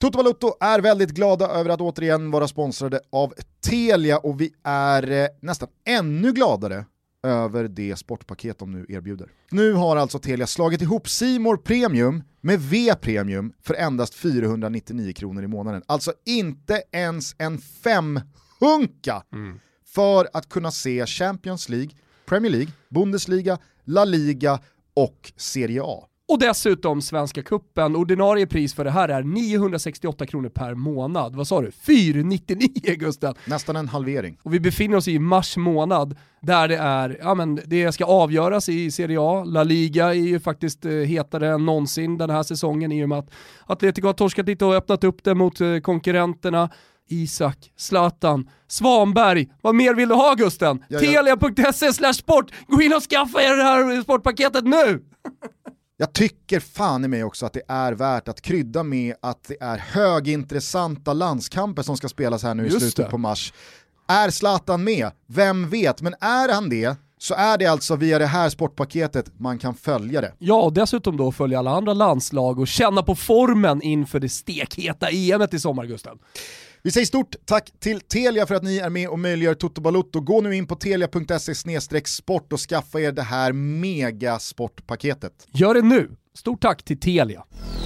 Toto Balotto är väldigt glada över att återigen vara sponsrade av Telia och vi är nästan ännu gladare över det sportpaket de nu erbjuder. Nu har alltså Telia slagit ihop C More Premium med V-Premium för endast 499 kronor i månaden. Alltså inte ens en 500 för att kunna se Champions League, Premier League, Bundesliga, La Liga och Serie A. Och dessutom Svenska Cupen. Ordinarie pris för det här är 968 kronor per månad. Vad sa du? 499, Gustav. Nästan en halvering. Och vi befinner oss i mars månad där det är, ja men det ska avgöras i Serie A. La Liga är ju faktiskt hetare än någonsin den här säsongen i och med att Atletico har torskat lite och öppnat upp det mot konkurrenterna. Isak, Zlatan, Svanberg. Vad mer vill du ha, Gusten? Telia.se/sport. Gå in och skaffa er det här sportpaketet nu! Jag tycker fan i mig också att det är värt att krydda med att det är högintressanta landskamper som ska spelas här nu i slutet på mars. Är Zlatan med? Vem vet? Men är han det så är det alltså via det här sportpaketet man kan följa det. Ja, och dessutom då följa alla andra landslag och känna på formen inför det stekheta EM:et i sommar, Gustav. Vi säger stort tack till Telia för att ni är med och möjliggör Toto Balotto. Gå nu in på telia.se/sport och skaffa er det här mega sportpaketet. Gör det nu. Stort tack till Telia.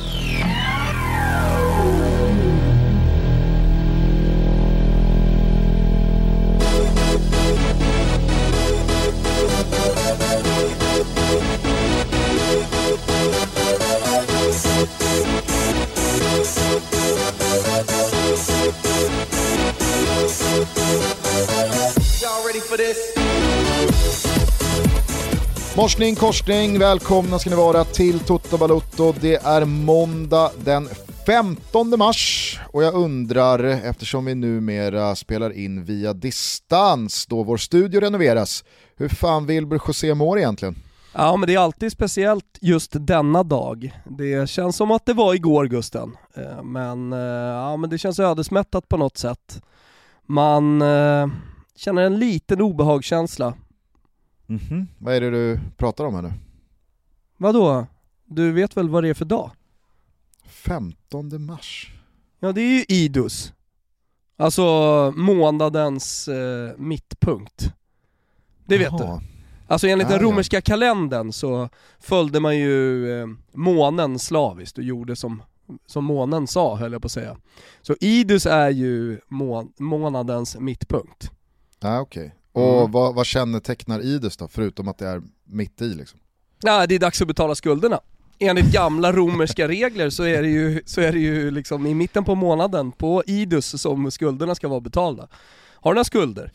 Morsning, korsning, välkomna ska ni vara till Toto Balotto. Det är måndag den 15 mars och jag undrar, eftersom vi numera spelar in via distans då vår studio renoveras, hur fan Wilbur José mår egentligen? Ja, men det är alltid speciellt just denna dag. Det känns som att det var igår, Gusten. Men det känns ödesmättat på något sätt. Man känner en liten obehagskänsla. Vad är det du pratar om här nu? Vadå? Du vet väl vad det är för dag? 15 mars. Ja, det är ju Idus. Alltså månadens mittpunkt. Det vet du. Alltså enligt den romerska kalendern så följde man ju månen slaviskt och gjorde som månen sa, höll jag på att säga. Så Idus är ju månadens mittpunkt. Ja, okej. Och vad kännetecknar Idus då, förutom att det är mitt i liksom? Ja, det är dags att betala skulderna. Enligt gamla romerska regler så är det ju liksom i mitten på månaden på Idus som skulderna ska vara betalda. Har du några skulder?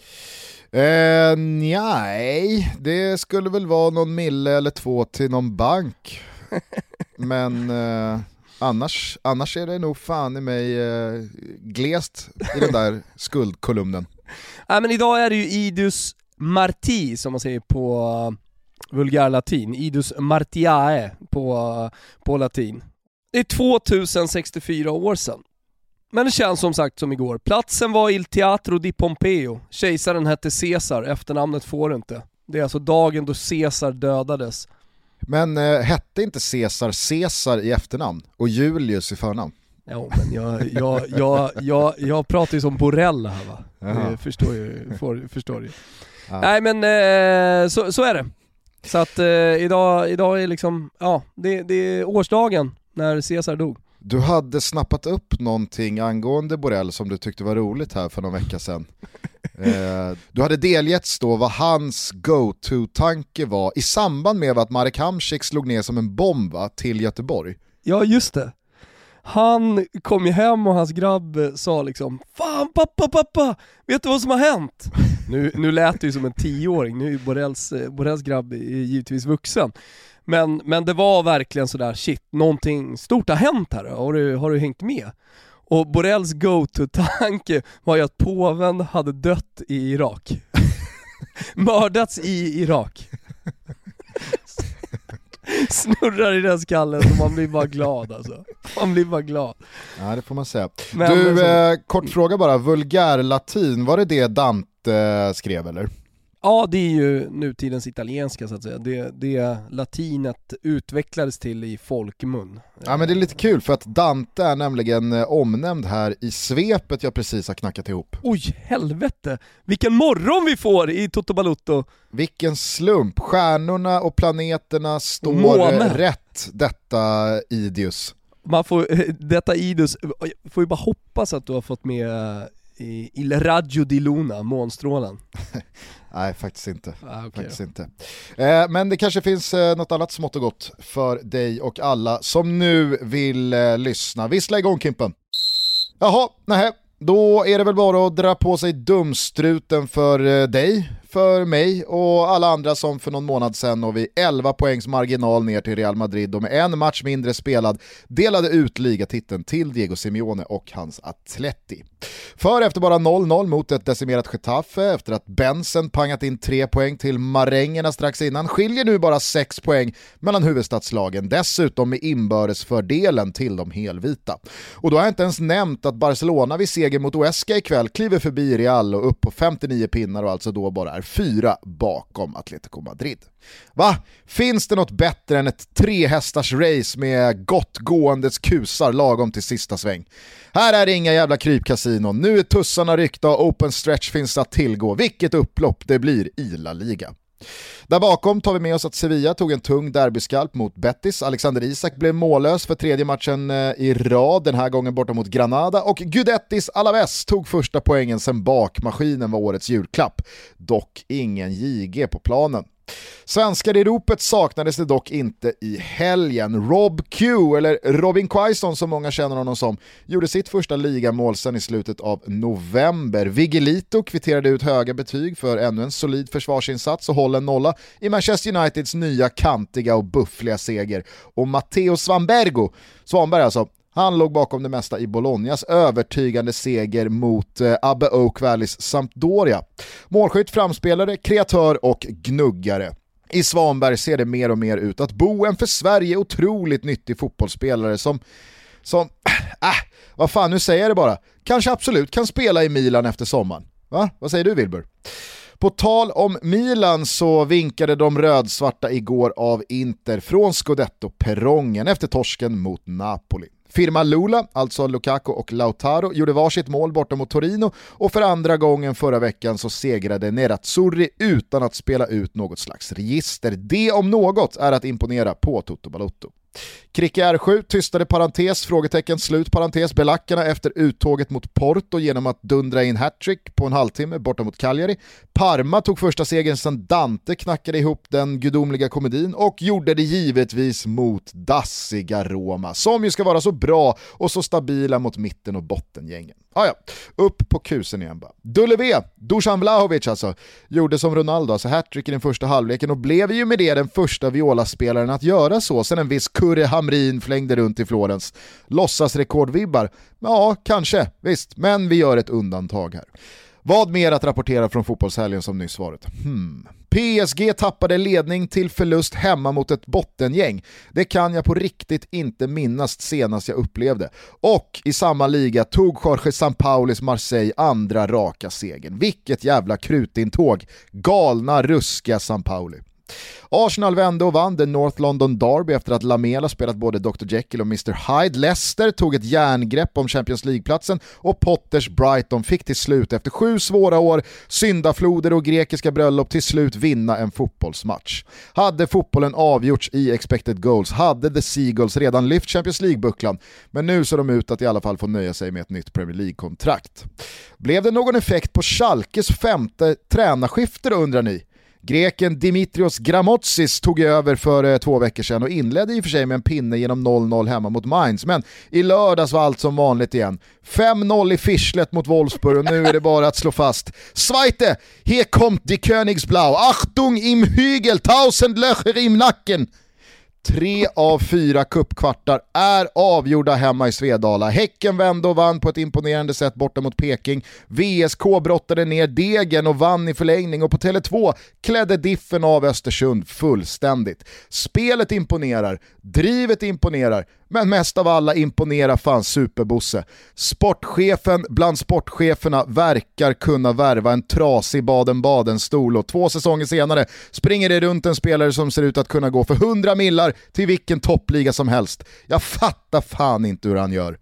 Nej, det skulle väl vara någon mille eller 2 till någon bank. Men annars är det nog fan i mig glest i den där skuldkolumnen. Nej, men idag är det ju Idus Marti som man säger på vulgärlatin. Idus Martiae på latin. Det är 2064 år sedan. Men det känns som sagt som igår. Platsen var Il Teatro di Pompeo. Kejsaren hette Caesar, efternamnet får du inte. Det är alltså dagen då Caesar dödades. Men hette inte Caesar i efternamn och Julius i förnamn? Ja, men jag pratar ju som Borrell här, va? Förstår ju. Ja. Nej, men så är det. Så att idag är liksom, ja, det är årsdagen när Caesar dog. Du hade snappat upp någonting angående Borrell som du tyckte var roligt här för någon vecka sedan. Du hade delgetts då vad hans go-to-tanke var i samband med att Marek Hamšík slog ner som en bomb till Göteborg. Ja, just det. Han kom ju hem och hans grabb sa liksom: fan pappa, vet du vad som har hänt? Nu lät det ju som en 10-åring, nu är Borrells grabb givetvis vuxen. Men det var verkligen sådär, shit, någonting stort har hänt här. Har du hängt med? Och Borrells go-to-tanke var ju att påven hade dött i Irak. Mördats i Irak. Snurrar i den skallen och man blir bara glad alltså. Man blir bara glad. Ja, det får man säga. Men kort fråga bara, vulgärlatin, var det Dante skrev eller? Ja, det är ju nutidens italienska så att säga. Det latinet utvecklades till i folkmun. Ja, men det är lite kul för att Dante är nämligen omnämnd här i svepet jag precis har knackat ihop. Oj, helvete! Vilken morgon vi får i Toto Balutto! Vilken slump, stjärnorna och planeterna står rätt detta Idius. Detta Idus, får ju bara hoppas att du har fått med Il Raggio di Luna, månstrålen. Nej, faktiskt inte. Okay. Faktiskt inte. Men det kanske finns något annat smått och gott för dig och alla som nu vill lyssna. Vissla igång, Kimpen. Jaha, nej. Då är det väl bara att dra på sig dumstruten för dig, för mig och alla andra som för någon månad sedan och vid 11 poängs marginal ner till Real Madrid och med en match mindre spelad delade ut ligatiteln till Diego Simeone och hans Atleti. För efter bara 0-0 mot ett decimerat Getafe, efter att Benson pangat in 3 poäng till marängerna strax innan, skiljer nu bara 6 poäng mellan huvudstadslagen, dessutom med inbördesfördelen till de helvita. Och då har jag inte ens nämnt att Barcelona vid seger mot Huesca ikväll kliver förbi Real och upp på 59 pinnar och alltså då bara är 4 bakom Atletico Madrid. Va? Finns det något bättre än ett 3-hästars race med gott gåendes kusar lagom till sista sväng? Här är det inga jävla krypkasinon. Nu är tussarna ryckta och open stretch finns att tillgå. Vilket upplopp det blir i La Liga. Där bakom tar vi med oss att Sevilla tog en tung derbyskalp mot Betis. Alexander Isak blev mållös för 3:e matchen i rad, den här gången borta mot Granada. Och Guidettis Alaves tog första poängen sen bakmaskinen var årets julklapp. Dock ingen JG på planen. Svenskar i ropet saknades det dock inte i helgen. Rob Q, eller Robin Quaison som många känner honom som, gjorde sitt första ligamål sedan i slutet av november. Vigilito kvitterade ut höga betyg för ännu en solid försvarsinsats och håller en nolla i Manchester Uniteds nya kantiga och buffliga seger. Och Matteo Svanberg alltså, han låg bakom det mesta i Bolognas övertygande seger mot Abbe Oak Valleys Sampdoria. Målskytt, framspelare, kreatör och gnuggare. I Svanberg ser det mer och mer ut att bo en för Sverige otroligt nyttig fotbollsspelare som vad fan, nu säger jag det bara, kanske absolut kan spela i Milan efter sommaren. Va? Vad säger du, Wilbur? På tal om Milan så vinkade de rödsvarta igår av Inter från Scudetto-perrongen efter torsken mot Napoli. Firma Lula, alltså Lukaku och Lautaro, gjorde varsitt mål borta mot Torino och för andra gången förra veckan så segrade Nerazzurri utan att spela ut något slags register. Det om något är att imponera på Toto Balutto. Kricke R7 tystade parentes, frågetecken, slut parentes, belackarna efter uttåget mot Porto genom att dundra in hattrick på en halvtimme borta mot Cagliari. Parma tog första segern sedan Dante knackade ihop den gudomliga komedin och gjorde det givetvis mot dassiga Roma, som ju ska vara så bra och så stabila mot mitten och bottengängen. Upp på kusen igen bara. Dusan Vlahovic alltså, gjorde som Ronaldo, alltså hattrick i den första halvleken och blev ju med det den första Viola-spelaren att göra så sen en viss Kurre Hamrin flängde runt i Florens. Låtsas rekordvibbar? Ja, kanske, visst, men vi gör ett undantag här. Vad mer att rapportera från fotbollshelgen som nyss varit? PSG tappade ledning till förlust hemma mot ett bottengäng. Det kan jag på riktigt inte minnas senast jag upplevde. Och i samma liga tog Jorge Sampaulis Marseille andra raka segern. Vilket jävla krutintåg. Galna, ruskiga Sampaoli. Arsenal vände och vann den North London Derby efter att Lamela spelat både Dr. Jekyll och Mr. Hyde. Leicester tog ett järngrepp om Champions League-platsen och Potters Brighton fick till slut efter 7 svåra år, syndafloder och grekiska bröllop till slut vinna en fotbollsmatch. Hade fotbollen avgjorts i expected goals hade The Seagulls redan lyft Champions League-bucklan, men nu ser de ut att i alla fall få nöja sig med ett nytt Premier League-kontrakt. Blev det någon effekt på Schalkes 5:e tränarskifte då, undrar ni? Greken Dimitrios Grammozis tog över för 2 veckor sedan och inledde i och för sig med en pinne genom 0-0 hemma mot Mainz, men i lördags var allt som vanligt igen. 5-0 i Fischlet mot Wolfsburg och nu är det bara att slå fast. Zweite, hier kommt die Königsblau. Achtung im Hügel, 1000 Löcher im Nacken. 3 av 4 cupkvartar är avgjorda hemma i Svedala. Häcken vände och vann på ett imponerande sätt borta mot Peking. VSK brottade ner degen och vann i förlängning och på Tele2 klädde diffen av Östersund fullständigt. Spelet imponerar, drivet imponerar, Men mest av alla imponerar fan Superbosse. Sportchefen bland sportcheferna verkar kunna värva en trasig Baden-Baden-stol och 2 säsonger senare springer det runt en spelare som ser ut att kunna gå för 100 millar till vilken toppliga som helst. Jag fattar fan inte hur han gör.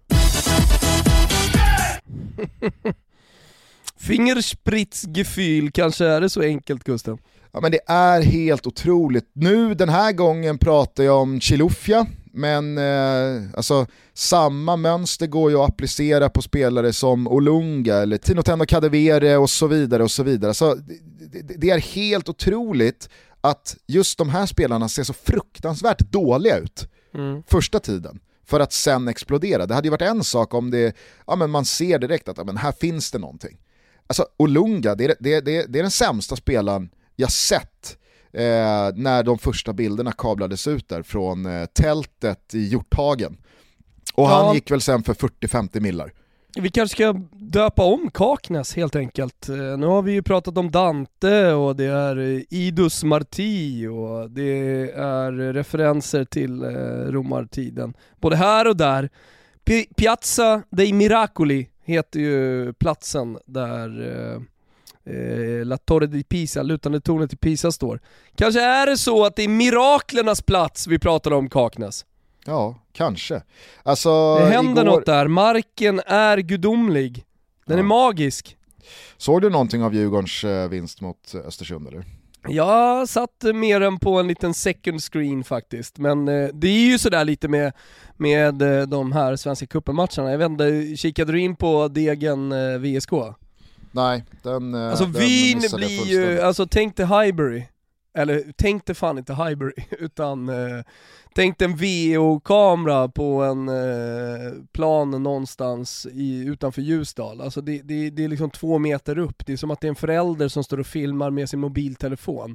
Fingerspritzgefühl, kanske är det så enkelt, Gusten? Ja, men det är helt otroligt. Nu den här gången pratar jag om Chilufya, men alltså, samma mönster går ju att applicera på spelare som Olunga eller Tinotendo Kadewere och så vidare och så vidare. Så det är helt otroligt att just de här spelarna ser så fruktansvärt dåliga ut första tiden för att sen explodera. Det hade ju varit en sak om det, ja, men man ser direkt att, ja, men här finns det någonting. Alltså Olunga, det är den sämsta spelaren jag sett när de första bilderna kablades ut där från tältet i Hjorthagen. Och han gick väl sen för 40-50 millar. Vi kanske ska döpa om Kaknäs helt enkelt. Nu har vi ju pratat om Dante och det är Idus Marti och det är referenser till romartiden. Både här och där. Piazza dei Miracoli heter ju platsen där La Torre di Pisa, lutande tornet i Pisa står. Kanske är det så att det är miraklernas plats vi pratar om, Kaknäs. Ja, kanske. Alltså, det händer något där, marken är gudomlig. Den är magisk. Såg du någonting av Djurgårdens vinst mot Östersund eller? Jag satt mer än på en liten second screen faktiskt. Men det är ju sådär lite med de här Svenska cupen-matcherna. Jag vet inte, kikade du in på Degen VSK? Nej, den alltså den Wien blir ju, alltså tänk dig Highbury. Eller tänk dig fan inte Highbury, utan tänk dig en VO-kamera på en plan någonstans utanför Ljusdal. Alltså det är liksom 2 meter upp. Det är som att det är en förälder som står och filmar med sin mobiltelefon.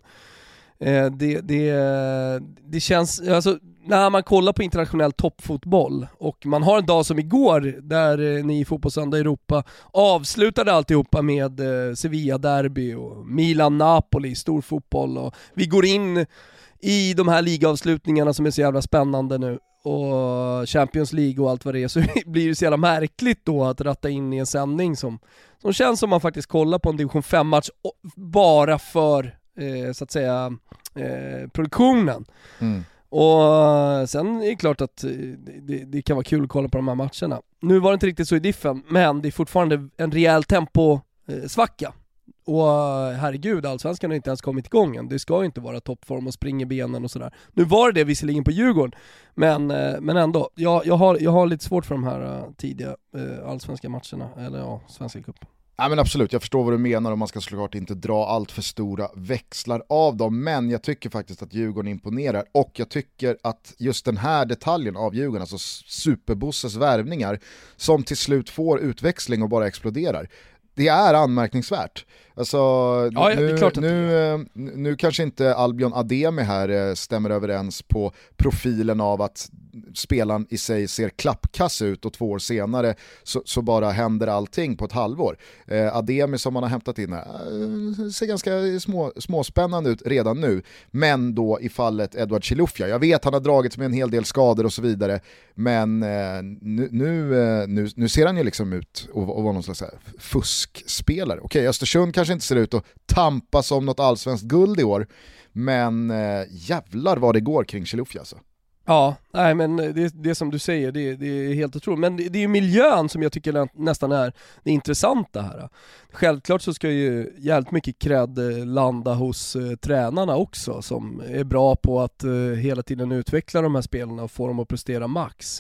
Det känns, alltså när man kollar på internationell toppfotboll och man har en dag som igår där ni i Fotbollssöndag Europa avslutade alltihopa med Sevilla-derby och Milan-Napoli, stor fotboll, och vi går in i de här ligaavslutningarna som är så jävla spännande nu och Champions League och allt vad det är, så blir det så jävla märkligt då att ratta in i en sändning som känns som man faktiskt kollar på en division 5-match bara för så att säga produktionen. Och sen är det klart att det kan vara kul att kolla på de här matcherna. Nu var det inte riktigt så i diffen, men det är fortfarande en rejäl tempo-svacka. Och herregud, allsvenskan har inte ens kommit igång än. Det ska ju inte vara toppform och springa benen och sådär. Nu var det visserligen på Djurgården, men ändå. Jag har lite svårt för de här tidiga allsvenska matcherna, eller ja, Svenska cupen. Ja, men absolut, jag förstår vad du menar och man ska såklart inte dra allt för stora växlar av dem, men jag tycker faktiskt att Djurgården imponerar och jag tycker att just den här detaljen av Djurgården, alltså Superbosses värvningar som till slut får utväxling och bara exploderar, det är anmärkningsvärt. Alltså, ja, det är klart att nu kanske inte Albion Ademi här stämmer överens på profilen av att spelaren i sig ser klappkass ut och 2 år senare så bara händer allting på ett halvår. Ademi som man har hämtat in här ser ganska småspännande ut redan nu, men då i fallet Edward Chilufya, jag vet han har dragits med en hel del skador och så vidare, men nu ser han ju liksom ut och vara någon slags fuskspelare. Okej, Östersund kanske inte ser ut att tampa som något allsvenskt guld i år, men jävlar vad det går kring Chilufya alltså. Ja, nej, men det som du säger, det är helt otroligt. Men det är ju miljön som jag tycker nästan är det intressanta här. Självklart så ska ju jävligt mycket cred landa hos tränarna också, som är bra på att hela tiden utveckla de här spelarna och få dem att prestera max.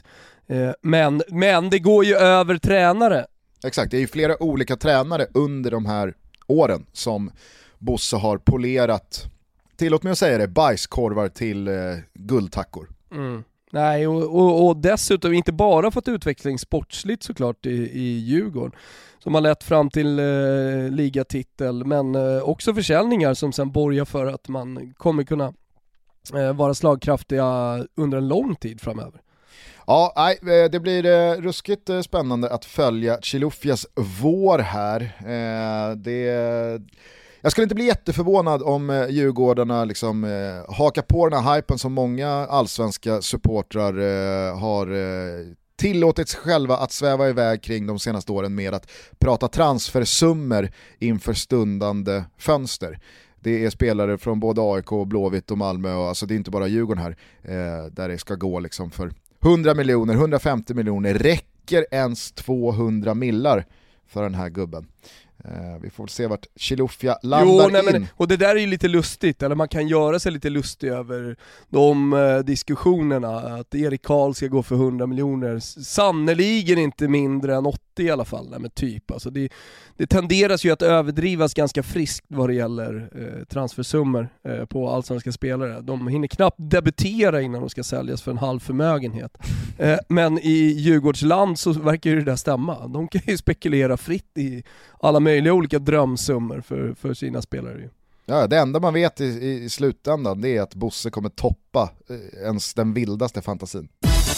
Men det går ju över tränare. Exakt, det är ju flera olika tränare under de här åren som Bosse har polerat, tillåt mig att säga det, bajskorvar till guldtackor. Nej, och dessutom inte bara fått utveckling sportsligt såklart i Djurgården som har lett fram till ligatitel, men också försäljningar som sen borgar för att man kommer kunna vara slagkraftiga under en lång tid framöver. Ja, det blir ruskigt spännande att följa Chilufyas vår här. Jag skulle inte bli jätteförvånad om Djurgårdarna liksom, hakar på den här hypen som många allsvenska supportrar har tillåtit sig själva att sväva iväg kring de senaste åren med att prata transfersummor inför stundande fönster. Det är spelare från både AIK, Blåvitt och Malmö, och alltså det är inte bara Djurgården här där det ska gå liksom för 100 miljoner, 150 miljoner, räcker ens 200 millar för den här gubben. Vi får se vart Chilufya landar in. Och det där är ju lite lustigt, eller man kan göra sig lite lustig över de diskussionerna, att Erik Karl ska gå för 100 miljoner, sannoliken inte mindre än 80 i alla fall, med typ. Alltså det tenderas ju att överdrivas ganska friskt vad det gäller transfersummor på allsvenska spelare. De hinner knappt debutera innan de ska säljas för en halv förmögenhet. Men i Djurgårdsland så verkar ju det där stämma. De kan ju spekulera fritt i alla möjliga olika drömsummor för sina spelare. Ja, det enda man vet i slutändan, det är att Bosse kommer toppa ens den vildaste fantasin.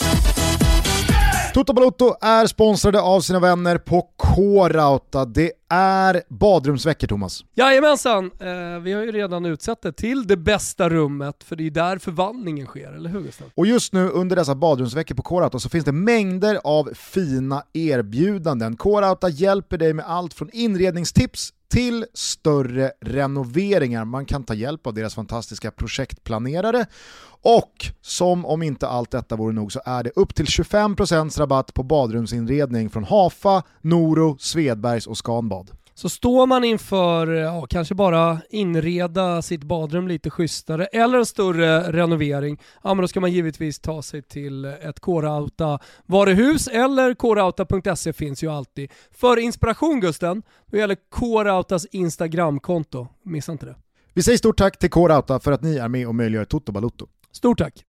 Toto Balotto är sponsrade av sina vänner på K-Rauta. Det är badrumsveckor, Thomas. Jajamensan, vi har ju redan utsett det till det bästa rummet, för det är där förvandlingen sker, eller hur Gustav? Och just nu under dessa badrumsveckor på K-Rauta så finns det mängder av fina erbjudanden. K-Rauta hjälper dig med allt från inredningstips till större renoveringar. Man kan ta hjälp av deras fantastiska projektplanerare, och som om inte allt detta vore nog så är det upp till 25% rabatt på badrumsinredning från Hafa, Noro, Svedbergs och Scanbad. Så står man inför kanske bara inreda sitt badrum lite schysstare eller en större renovering, men då ska man givetvis ta sig till ett K-Rauta varuhus, eller krauta.se finns ju alltid. För inspiration, Gusten, då gäller K-Rautas Instagramkonto. Missa inte det. Vi säger stort tack till K-Rauta för att ni är med och möjliggör Toto Balotto. Stort tack!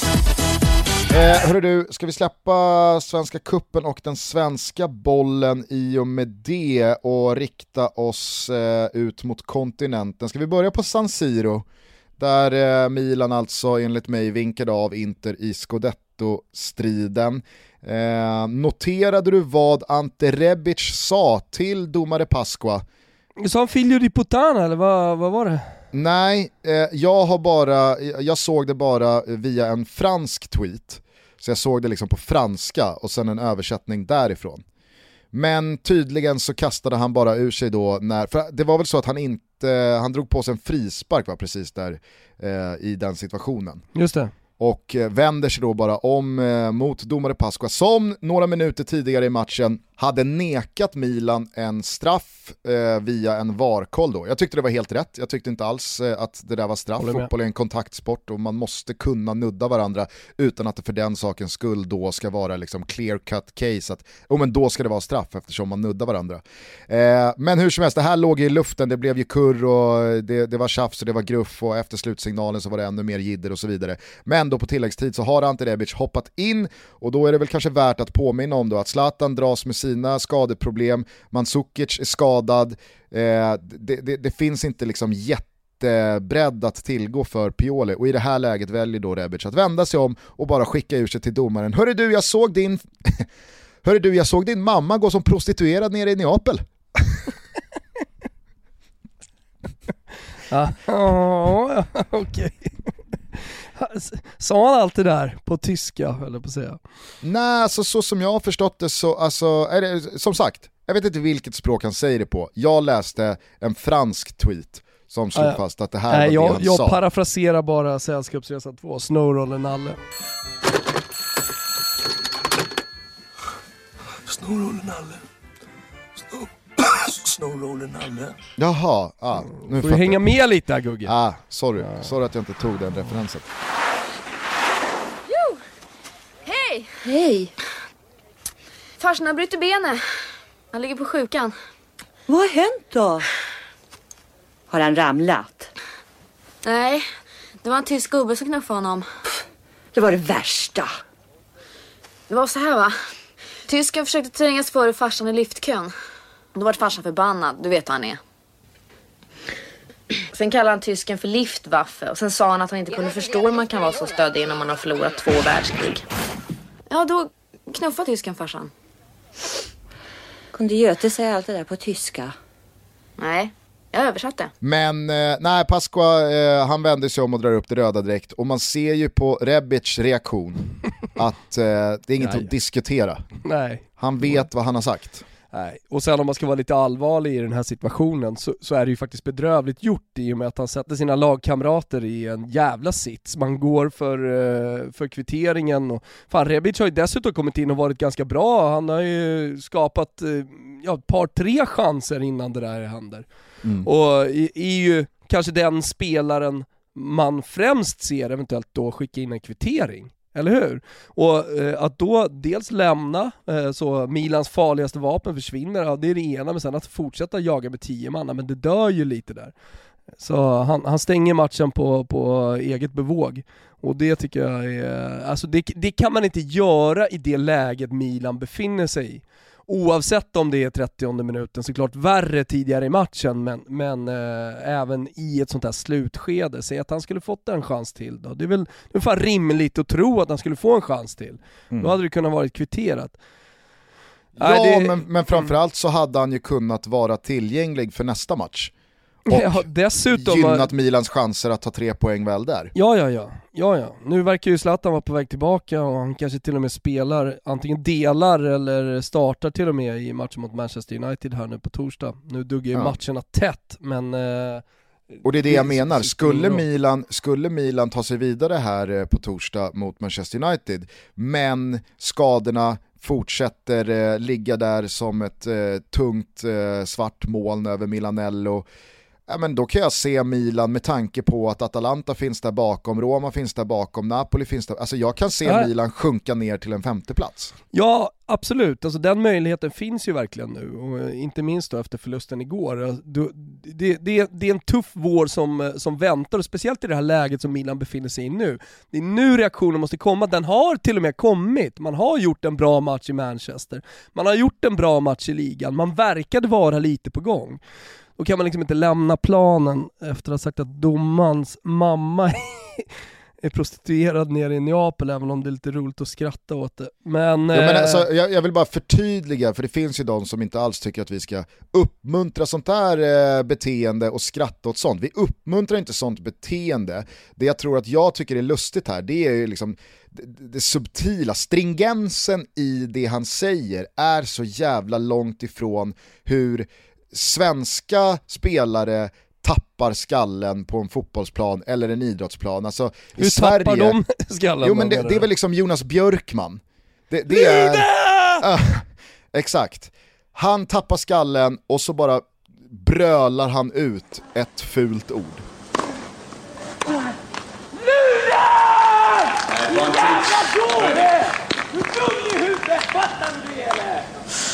Hörru du, ska vi släppa Svenska Cupen och den svenska bollen i och med det och rikta oss ut mot kontinenten? Ska vi börja på San Siro, där Milan alltså enligt mig vinkade av Inter i Scudetto-striden. Noterade du vad Ante Rebic sa till domare Pasqua? Sa han figlio di puttana, eller vad var det? Nej, jag såg det bara via en fransk tweet. Så jag såg det liksom på franska och sen en översättning därifrån. Men tydligen så kastade han bara ur sig då för det var väl så att han drog på sig en frispark precis där i den situationen. Just det. Och vänder sig då bara om mot domare Pasqua, som några minuter tidigare i matchen hade nekat Milan en straff via en VAR-koll då. Jag tyckte det var helt rätt. Jag tyckte inte alls att det där var straff. Fotboll är en kontaktsport och man måste kunna nudda varandra utan att det för den sakens skull då ska vara liksom clear cut case att men då ska det vara straff eftersom man nuddar varandra. Men hur som helst, det här låg i luften, det blev ju kurr och det var tjafs och det var gruff, och efter slutsignalen så var det ännu mer jidder och så vidare. Men då på tilläggstid så har Ante Rebic hoppat in, och då är det väl kanske värt att påminna om då att Zlatan dras med sina skadeproblem, Mandzukic är skadad, det finns inte liksom jättebredd att tillgå för Pioli, och i det här läget väljer då Rebic att vända sig om och bara skicka ur sig till domaren. Hörru du, jag såg din mamma gå som prostituerad nere i Neapel. Okej. Sa han allt det där på tyska, eller på att säga? Nej, så som jag har förstått det så är det, som sagt, jag vet inte vilket språk han säger det på. Jag läste en fransk tweet som slog fast att det här var det han sa. Jag parafraserar bara Sällskapsresan 2, Snowroller Nalle. Snowroller Nalle. Snowroller Nalle. Jaha, nu får du hänga med lite här, Gugge. Sorry att jag inte tog den referensen. Jo! Hej! Hej! Farsan har brutit benet. Han ligger på sjukan. Vad har hänt då? Har han ramlat? Nej, det var en tysk gubbe som knuffade honom. Det var det värsta. Det var så här, va? Tysken försökte trängas före farsan i liftkön. Då var farsan förbannad, du vet hur han är. Sen kallade han tysken för Liftwaffe. Och sen sa han att han inte kunde förstå hur man kan vara så stödig när man har förlorat 2 världskrig. Ja, då knuffade tysken farsan. Kunde Göte säga allt det där på tyska? Nej, Jag översatte. Men nej, Pasqua han vänder sig om och drar upp det röda direkt. Och man ser ju på Rebic reaktion att det är inget att diskutera. Nej. Han vet vad han har sagt. Nej. Och sen om man ska vara lite allvarlig i den här situationen så är det ju faktiskt bedrövligt gjort i och med att han sätter sina lagkamrater i en jävla sits. Man går för kvitteringen och fan, Rebic har ju dessutom kommit in och varit ganska bra. Han har ju skapat ett par, 3 chanser innan det där händer. Och är ju kanske den spelaren man främst ser eventuellt då skicka in en kvittering. Eller hur? Och att då dels lämna så Milans farligaste vapen försvinner, ja, det är det ena, men sen att fortsätta jaga med 10 manna, men det dör ju lite där. Så han stänger matchen på eget bevåg. Och det tycker jag är, alltså det kan man inte göra i det läget Milan befinner sig i. Oavsett om det är 30:e minuten, såklart värre tidigare i matchen, men även i ett sånt här slutskede. Säg att han skulle fått en chans till då. Det är väl fan rimligt att tro att han skulle få en chans till. Då hade det kunnat vara kvitterat. Ja, men framförallt så hade han ju kunnat vara tillgänglig för nästa match. Och dessutom gynnat Milans chanser att ta 3 poäng väl där. Ja. Nu verkar ju Zlatan vara på väg tillbaka och han kanske till och med spelar, antingen delar eller startar till och med i matchen mot Manchester United här nu på torsdag. Nu duggar ju matcherna tätt, men och det är det jag menar. Skulle Milan ta sig vidare här på torsdag mot Manchester United, men skadorna fortsätter ligga där som ett tungt svart moln över Milanello, ja, men då kan jag se Milan med tanke på att Atalanta finns där bakom, Roma finns där bakom, Napoli finns där. Alltså jag kan se Milan sjunka ner till en 5:e plats. Ja, absolut. Alltså den möjligheten finns ju verkligen nu. Och inte minst då efter förlusten igår. Det är en tuff vår som väntar. Och speciellt i det här läget som Milan befinner sig i nu. Det är nu reaktionen måste komma. Den har till och med kommit. Man har gjort en bra match i Manchester. Man har gjort en bra match i ligan. Man verkade vara lite på gång. Då kan man liksom inte lämna planen efter att ha sagt att domarens mamma är prostituerad nere i Neapel, även om det är lite roligt att skratta åt det. Men alltså, jag vill bara förtydliga, för det finns ju de som inte alls tycker att vi ska uppmuntra sånt där beteende och skratta åt sånt. Vi uppmuntrar inte sånt beteende. Det jag tycker är lustigt här, det är ju liksom det subtila, stringensen i det han säger är så jävla långt ifrån hur svenska spelare tappar skallen på en fotbollsplan eller en idrottsplan. Alltså, hur i Sverige, tappar de skallen? Jo, men det är väl liksom Jonas Björkman. Det är exakt. Han tappar skallen och så bara brölar han ut ett fult ord. Du dum i huvudet, fattar du eller?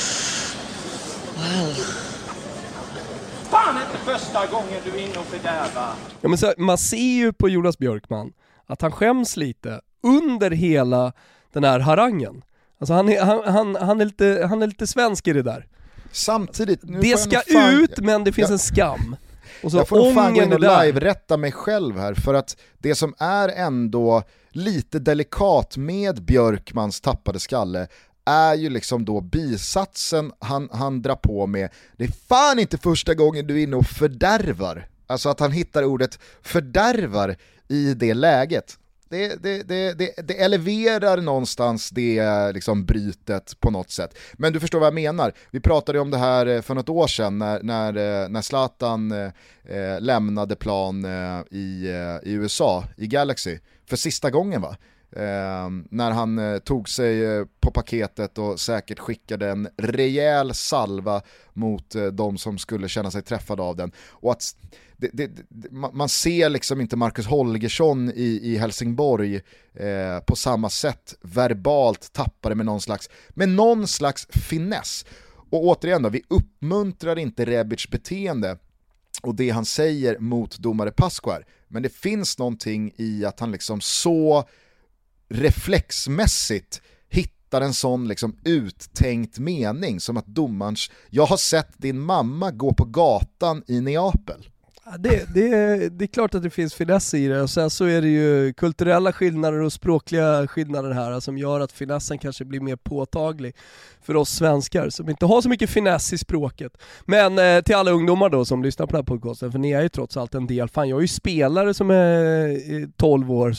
Fan, inte första gången du är inne och fördärvar. Ja, men så, man ser ju på Jonas Björkman att han skäms lite under hela den här harangen. Alltså han är lite svensk i det där. Samtidigt, det ska ut, men det finns en skam. Och så jag får fan gå in och live-rätta mig själv här, för att det som är ändå lite delikat med Björkmans tappade skalle är ju liksom då bisatsen han drar på med. Det är fan inte första gången du är inne och fördärvar. Alltså att han hittar ordet fördärvar i det läget. Det eleverar någonstans det liksom brytet på något sätt. Men du förstår vad jag menar. Vi pratade om det här för något år sedan när Zlatan lämnade plan i USA, i Galaxy, för sista gången, va? När han tog sig på paketet och säkert skickade en rejäl salva mot de som skulle känna sig träffade av den. Och att man ser liksom inte Marcus Holgersson i Helsingborg på samma sätt verbalt tappade med någon slags finess. Och återigen då, vi uppmuntrar inte Rebic beteende och det han säger mot domare Pasqua, men det finns någonting i att han liksom så reflexmässigt hittar en sån liksom uttänkt mening som att domarens, jag har sett din mamma gå på gatan i Neapel. Det är klart att det finns finess i det, och sen så är det ju kulturella skillnader och språkliga skillnader här som gör att finessen kanske blir mer påtaglig för oss svenskar som inte har så mycket finess i språket. Men till alla ungdomar då som lyssnar på den här podcasten, för ni är ju trots allt en del, fan jag är ju spelare som är 12 år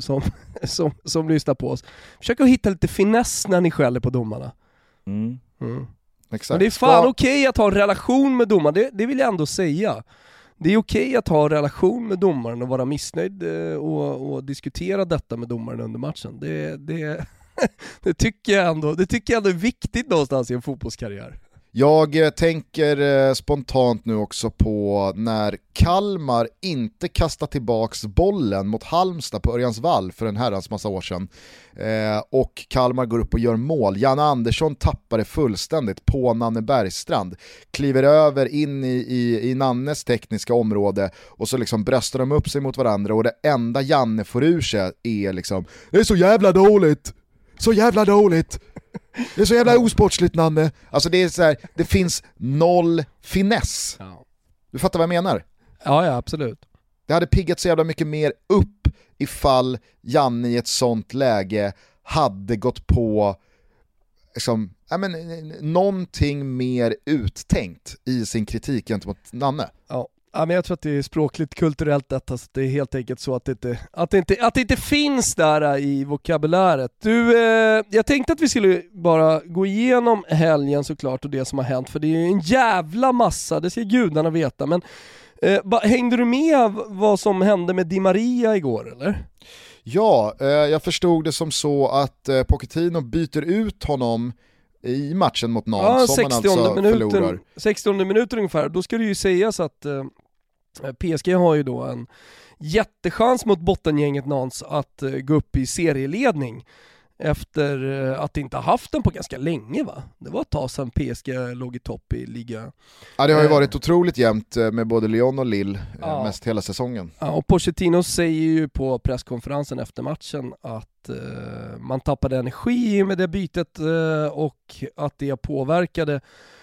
som lyssnar på oss. Försök att hitta lite finess när ni skäller på domarna. Exakt. Men det är fan okej att ha en relation med domaren, det vill jag ändå säga. Det är okej att ha en relation med domaren och vara missnöjd och diskutera detta med domaren under matchen. Det tycker jag ändå är viktigt någonstans i en fotbollskarriär. Jag tänker spontant nu också på när Kalmar inte kastar tillbaks bollen mot Halmstad på Örjansvall för en herrans massa år sedan. Och Kalmar går upp och gör mål. Janne Andersson tappar det fullständigt på Nanne Bergstrand. Kliver över in i Nannes tekniska område och så liksom bröstar de upp sig mot varandra, och det enda Janne får ur sig är liksom: det är så jävla dåligt! Så jävla dåligt! Det är så jävla osportsligt, Nanne. Alltså det är så här, det finns noll finess. Ja. Du fattar vad jag menar? Ja, absolut. Det hade piggat så jävla mycket mer upp ifall Janne i ett sånt läge hade gått på liksom, någonting mer uttänkt i sin kritik gentemot Nanne. Ja. Ja, men jag tror att det är språkligt, kulturellt detta, så det är helt enkelt så att det inte finns där i vokabuläret. Jag tänkte att vi skulle bara gå igenom helgen såklart och det som har hänt, för det är en jävla massa, det ska gudarna veta. Men hängde du med vad som hände med Di Maria igår, eller? Ja, jag förstod det som så att Pochettino byter ut honom i matchen mot Nantes, som man alltså förlorar. 60 minuter ungefär. Då ska det ju sägas att PSG har ju då en jättechans mot bottengänget Nantes att gå upp i serieledning efter att inte ha haft den på ganska länge, va? Det var ett tag sedan PSG låg i topp i liga. Ja, det har ju varit otroligt jämnt med både Lyon och Lille mest hela säsongen. Ja, och Pochettino säger ju på presskonferensen efter matchen att man tappade energi med det bytet och att det påverkade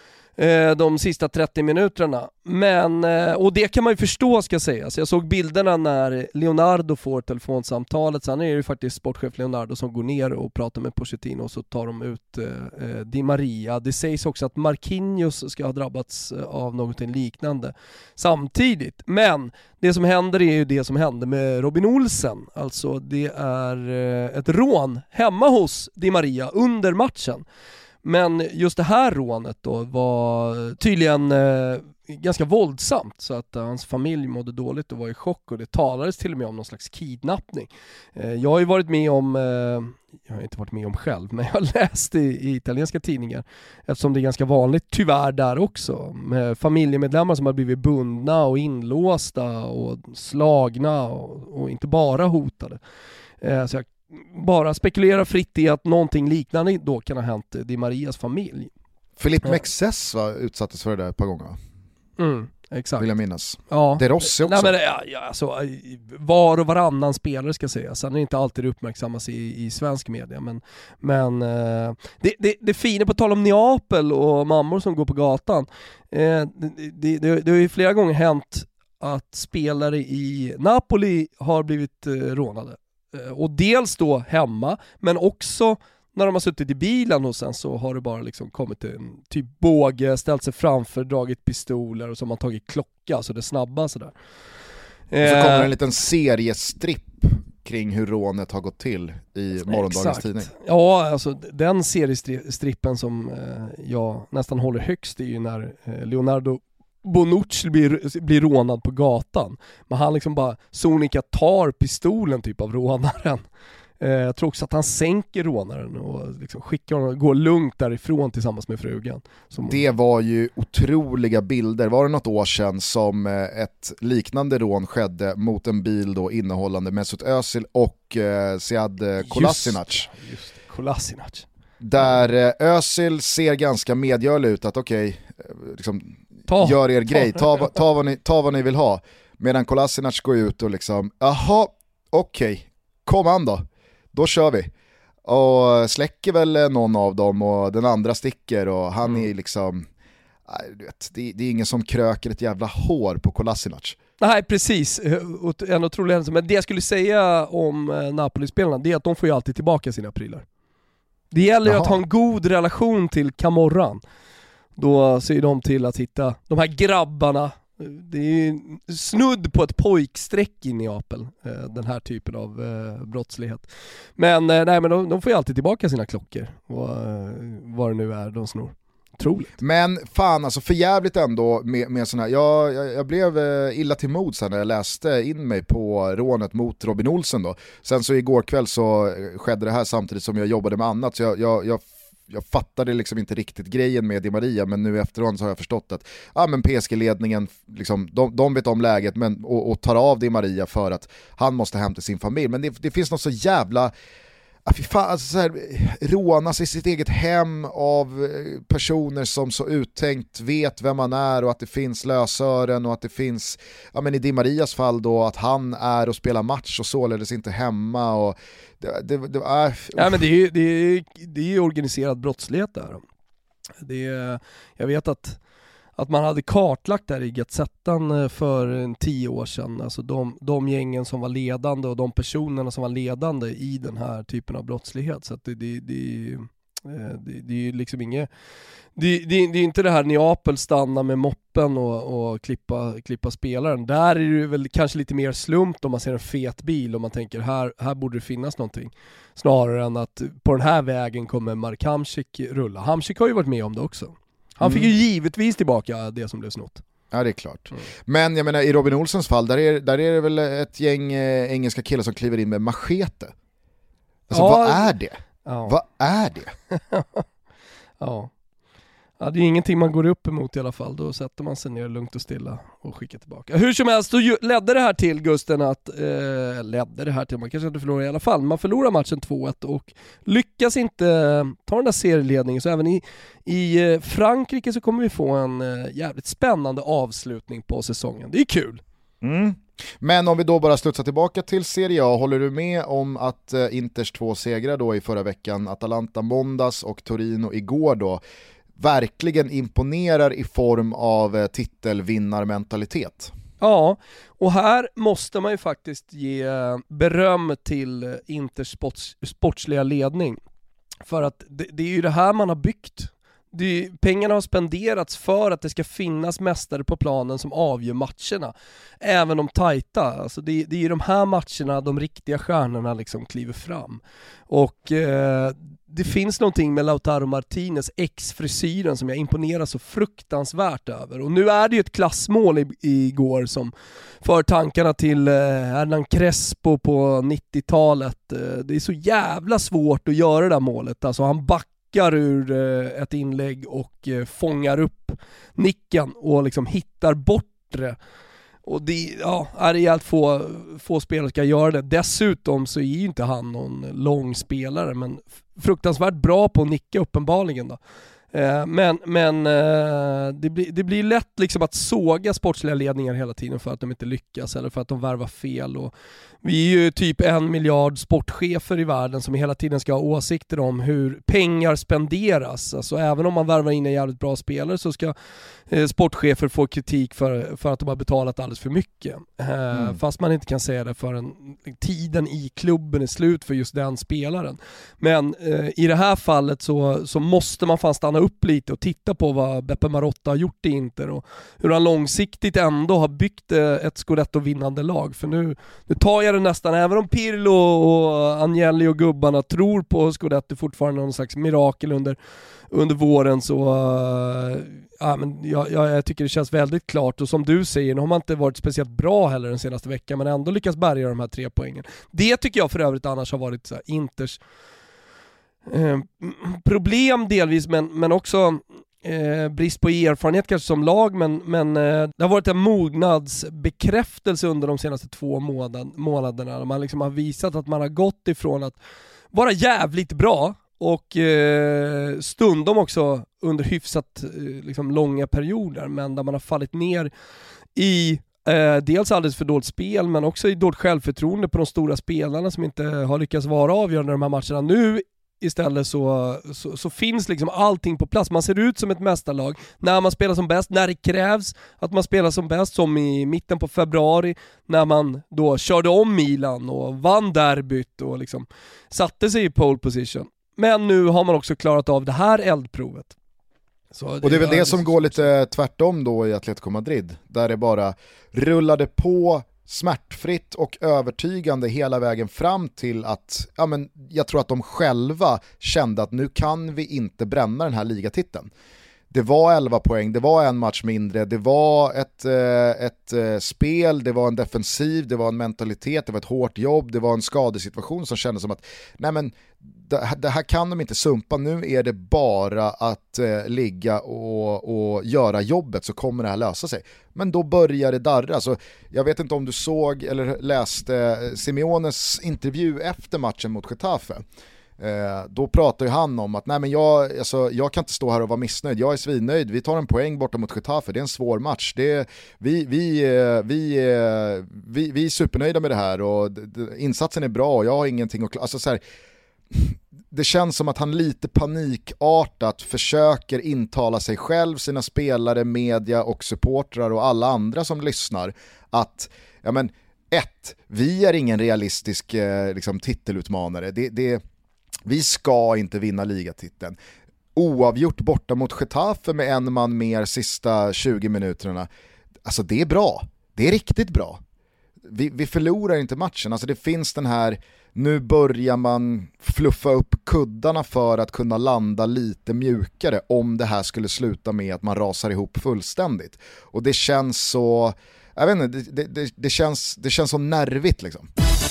de sista 30 minuterna. Men, och det kan man ju förstå, ska sägas. Jag såg bilderna när Leonardo får telefonsamtalet. Sen är det ju faktiskt sportchef Leonardo som går ner och pratar med Pochettino, och så tar de ut Di Maria. Det sägs också att Marquinhos ska ha drabbats av något liknande samtidigt. Men det som händer är ju det som hände med Robin Olsen. Alltså det är ett rån hemma hos Di Maria under matchen. Men just det här rånet då var tydligen ganska våldsamt, så att hans familj mådde dåligt och var i chock, och det talades till och med om någon slags kidnappning. Jag har ju varit med om, jag har inte varit med om själv, men jag har läst i italienska tidningar, eftersom det är ganska vanligt tyvärr där också, med familjemedlemmar som har blivit bundna och inlåsta och slagna och inte bara hotade. Så jag bara spekulera fritt i att någonting liknande då kan ha hänt Di Marias familj. Philippe Mexes utsattes för det där ett par gånger. Exakt. Vill jag minnas. Ja. Det är Rossi också. Nej, men, alltså, var och varannan spelare ska säga. Sen är det inte alltid uppmärksammas i svensk media. Men det fina, på tal om Neapel och mammor som går på gatan. Det har ju flera gånger hänt att spelare i Napoli har blivit rånade. Och dels då hemma, men också när de har suttit i bilen, och sen så har det bara liksom kommit en typ båge, ställt sig framför, dragit pistoler, och så har man tagit klocka, så det är snabba sådär. Och så kommer en liten seriestripp kring hur rånet har gått till i morgondagens tidning. Ja, alltså den seriestrippen som jag nästan håller högst är ju när Leonardo Bonucci blir rånad på gatan. Men han liksom bara sonika tar pistolen typ av rånaren. Jag tror också att han sänker rånaren och liksom skickar honom, går lugnt därifrån tillsammans med frugan. Det var ju otroliga bilder. Var det något år sedan som ett liknande rån skedde mot en bil då innehållande Mesut Özil och Sead Kolasinac. Just Kolasinac. Där Özil ser ganska medgörlig ut att okej, liksom, gör er grej, ta vad ni vill ha. Medan Kolasinac går ut och liksom, jaha, okej, kom an då kör vi. Och släcker väl någon av dem och den andra sticker, och han är liksom, du vet, det är ingen som kröker ett jävla hår på Kolasinac. Nej, precis. En otrolig händelse. Men det jag skulle säga om Napoli-spelarna, det är att de får ju alltid tillbaka sina prylar. Det gäller ju att ha en god relation till Camorran. Då ser de till att hitta de här grabbarna. Det är ju snudd på ett pojksträck i Neapel, den här typen av brottslighet. Men de får ju alltid tillbaka sina klockor och vad det nu är de snor. Otroligt. Men fan, alltså för jävligt ändå med såna här. Jag blev illa till mod när jag läste in mig på rånet mot Robin Olsen då. Sen så igår kväll så skedde det här samtidigt som jag jobbade med annat, så jag fattade liksom inte riktigt grejen med Di Maria, men nu efteråt så har jag förstått att men PSG-ledningen liksom, de vet om läget och tar av Di Maria för att han måste hämta sin familj. Men det finns något så jävla alltså så här, rånas i sitt eget hem av personer som så uttänkt vet vem man är och att det finns lösören och att det finns, men i Di Marias fall då, att han är och spelar match och således inte hemma och men det är ju organiserad brottslighet där. Jag vet att man hade kartlagt där i Gazettan för 10 år sedan, alltså de gängen som var ledande och de personerna som var ledande i den här typen av brottslighet, så att det är liksom inget, det är inte det här Neapel stanna med moppen och klippa spelaren. Där är det väl kanske lite mer slumpt om man ser en fet bil och man tänker här borde det finnas någonting, snarare än att på den här vägen kommer Mark Hamsik rulla. Hamsik har ju varit med om det också. Han fick ju givetvis tillbaka det som blev snott. Ja, det är klart. Men jag menar, i Robin Olsens fall, där är det väl ett gäng engelska killar som kliver in med machete. Alltså, vad är det? Ja. Vad är det? Ja, det är ingenting man går upp emot i alla fall. Då sätter man sig ner lugnt och stilla och skickar tillbaka. Hur som helst, då ledde det här till Gusten att man kanske inte förlorar i alla fall. Man förlorar matchen 2-1 och lyckas inte ta den där serieledningen. Så även i Frankrike så kommer vi få en jävligt spännande avslutning på säsongen. Det är kul. Men om vi då bara studsar tillbaka till Serie A, håller du med om att Inters 2 segrar då i förra veckan, Atalanta måndags och Torino igår då, verkligen imponerar i form av titelvinnarmentalitet? Ja, och här måste man ju faktiskt ge beröm till Inters sportsliga ledning. För att det är ju det här man har byggt. Pengarna har spenderats för att det ska finnas mästare på planen som avgör matcherna. Även de tajta. Alltså det är ju de här matcherna de riktiga stjärnorna liksom kliver fram. Och det finns någonting med Lautaro Martinez ex-frisyren som jag imponerar så fruktansvärt över. Och nu är det ju ett klassmål igår som för tankarna till Hernan Crespo på 90-talet. Det är så jävla svårt att göra det där målet. Alltså han backar ur ett inlägg och fångar upp nicken och liksom hittar bort det. Och det är rejält få spelare ska göra det. Dessutom så är ju inte han någon lång spelare, men fruktansvärt bra på att nicka uppenbarligen då. Men det blir lätt liksom att såga sportsliga ledningar hela tiden för att de inte lyckas eller för att de värvar fel. Och vi är ju typ 1 miljard sportchefer i världen som hela tiden ska ha åsikter om hur pengar spenderas. Alltså även om man värvar in en jävligt bra spelare så ska sportchefer få kritik för att de har betalat alldeles för mycket. Fast man inte kan säga det förrän tiden i klubben är slut för just den spelaren. Men i det här fallet så måste man fan stanna upp lite och titta på vad Beppe Marotta har gjort i Inter och hur han långsiktigt ändå har byggt ett Scudetto-vinnande lag. För nu tar jag det nästan, även om Pirlo och Agnelli och gubbarna tror på Scudetto fortfarande någon slags mirakel under våren, så men jag tycker det känns väldigt klart. Och som du säger, nu har man inte varit speciellt bra heller den senaste veckan, men ändå lyckas bärga de här 3 poängen. Det tycker jag för övrigt annars har varit så här, Inters problem delvis, men också brist på erfarenhet kanske som lag, men det har varit en mognadsbekräftelse under de senaste 2 månaderna. Man liksom har visat att man har gått ifrån att vara jävligt bra och stundom också under hyfsat liksom långa perioder, men där man har fallit ner i dels alldeles för dåligt spel, men också i dåligt självförtroende på de stora spelarna som inte har lyckats vara avgörande i de här matcherna. Nu istället så finns liksom allting på plats. Man ser ut som ett mästarlag när man spelar som bäst, när det krävs att man spelar som bäst, som i mitten på februari när man då körde om Milan och vann derbyt och liksom satte sig i pole position. Men nu har man också klarat av det här eldprovet. Och det är väl det som går lite tvärtom då i Atletico Madrid, där det bara rullade på smärtfritt och övertygande hela vägen fram till att jag tror att de själva kände att nu kan vi inte bränna den här ligatiteln. Det var 11 poäng, det var en match mindre, det var ett spel, det var en defensiv, det var en mentalitet, det var ett hårt jobb, det var en skadesituation som kändes som att det här kan de inte sumpa, nu är det bara att ligga och göra jobbet så kommer det här lösa sig. Men då börjar det darra. Alltså, jag vet inte om du såg eller läste Simeones intervju efter matchen mot Getafe. Då pratar ju han om att jag kan inte stå här och vara missnöjd, jag är svinnöjd, vi tar en poäng borta mot Getafe, det är en svår match, vi är supernöjda med det här och insatsen är bra och jag har ingenting att alltså så här, det känns som att han lite panikartat försöker intala sig själv, sina spelare, media och supportrar och alla andra som lyssnar att vi är ingen realistisk titelutmanare, vi ska inte vinna ligatiteln. Oavgjort borta mot Getafe med en man mer sista 20 minuterna. Alltså det är bra. Det är riktigt bra. Vi förlorar inte matchen. Alltså det finns den här, nu börjar man fluffa upp kuddarna för att kunna landa lite mjukare om det här skulle sluta med att man rasar ihop fullständigt. Och det känns så, jag vet inte, det känns så nervigt liksom.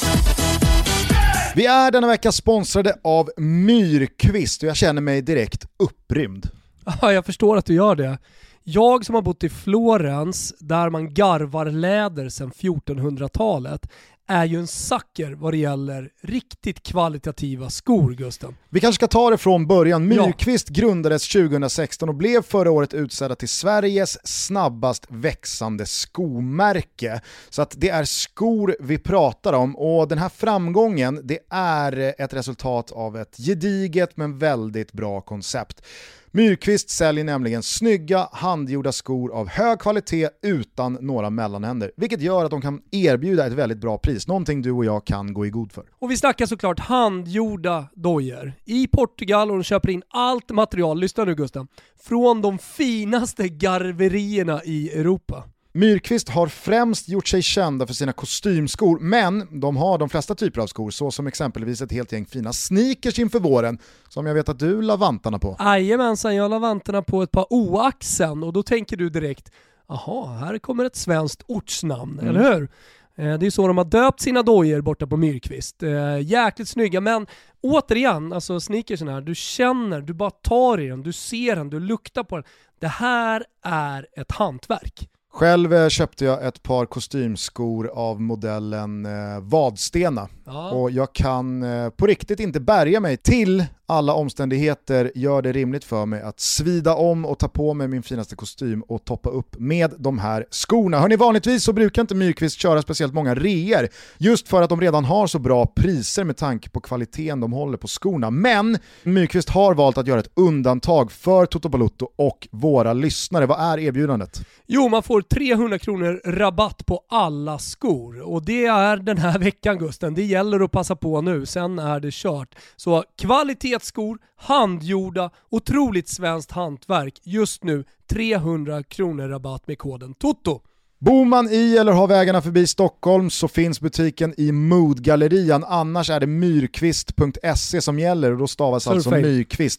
Vi är denna vecka sponsrade av Myrkvist och jag känner mig direkt upprymd. Ja, jag förstår att du gör det. Jag som har bott i Florens, där man garvar läder sedan 1400-talet, är ju en sucker vad det gäller riktigt kvalitativa skor, Gusten. Vi kanske ska ta det från början. Myrkvist grundades 2016 och blev förra året utsedda till Sveriges snabbast växande skomärke. Så att det är skor vi pratar om, och den här framgången, det är ett resultat av ett gediget men väldigt bra koncept. Myrkvist säljer nämligen snygga handgjorda skor av hög kvalitet utan några mellanhänder, vilket gör att de kan erbjuda ett väldigt bra pris, någonting du och jag kan gå i god för. Och vi snackar såklart handgjorda dojor i Portugal, och de köper in allt material, lyssna nu Gustav, från de finaste garverierna i Europa. Myrkvist har främst gjort sig kända för sina kostymskor, men de har de flesta typer av skor, så som exempelvis ett helt gäng fina sneakers inför våren, som jag vet att du la vantarna på. Jajamensan, jag la vantarna på ett par Oaxen, och då tänker du direkt, aha, här kommer ett svenskt ortsnamn, eller hur? Det är så de har döpt sina dojor borta på Myrkvist. Jäkligt snygga, men återigen, alltså sneakersen här, du känner, du bara tar i den, du ser den, du luktar på den. Det här är ett hantverk. Själv köpte jag ett par kostymskor av modellen Vadstena. Ja. Och jag kan på riktigt inte bärga mig till alla omständigheter gör det rimligt för mig att svida om och ta på mig min finaste kostym och toppa upp med de här skorna. Hörrni, vanligtvis så brukar inte Myrkvist köra speciellt många reor, just för att de redan har så bra priser med tanke på kvaliteten de håller på skorna. Men Myrkvist har valt att göra ett undantag för Toto Balotto och våra lyssnare. Vad är erbjudandet? Jo, man får 300 kronor rabatt på alla skor, och det är den här veckan, Gusten. Det gäller att passa på nu, sen är det kört. Så kvalitetsskor, handgjorda, otroligt svenskt hantverk. Just nu 300 kronor rabatt med koden TOTO. Bor man i eller har vägarna förbi Stockholm så finns butiken i Moodgallerian. Annars är det myrkvist.se som gäller, och då stavas alltså Myrkvist.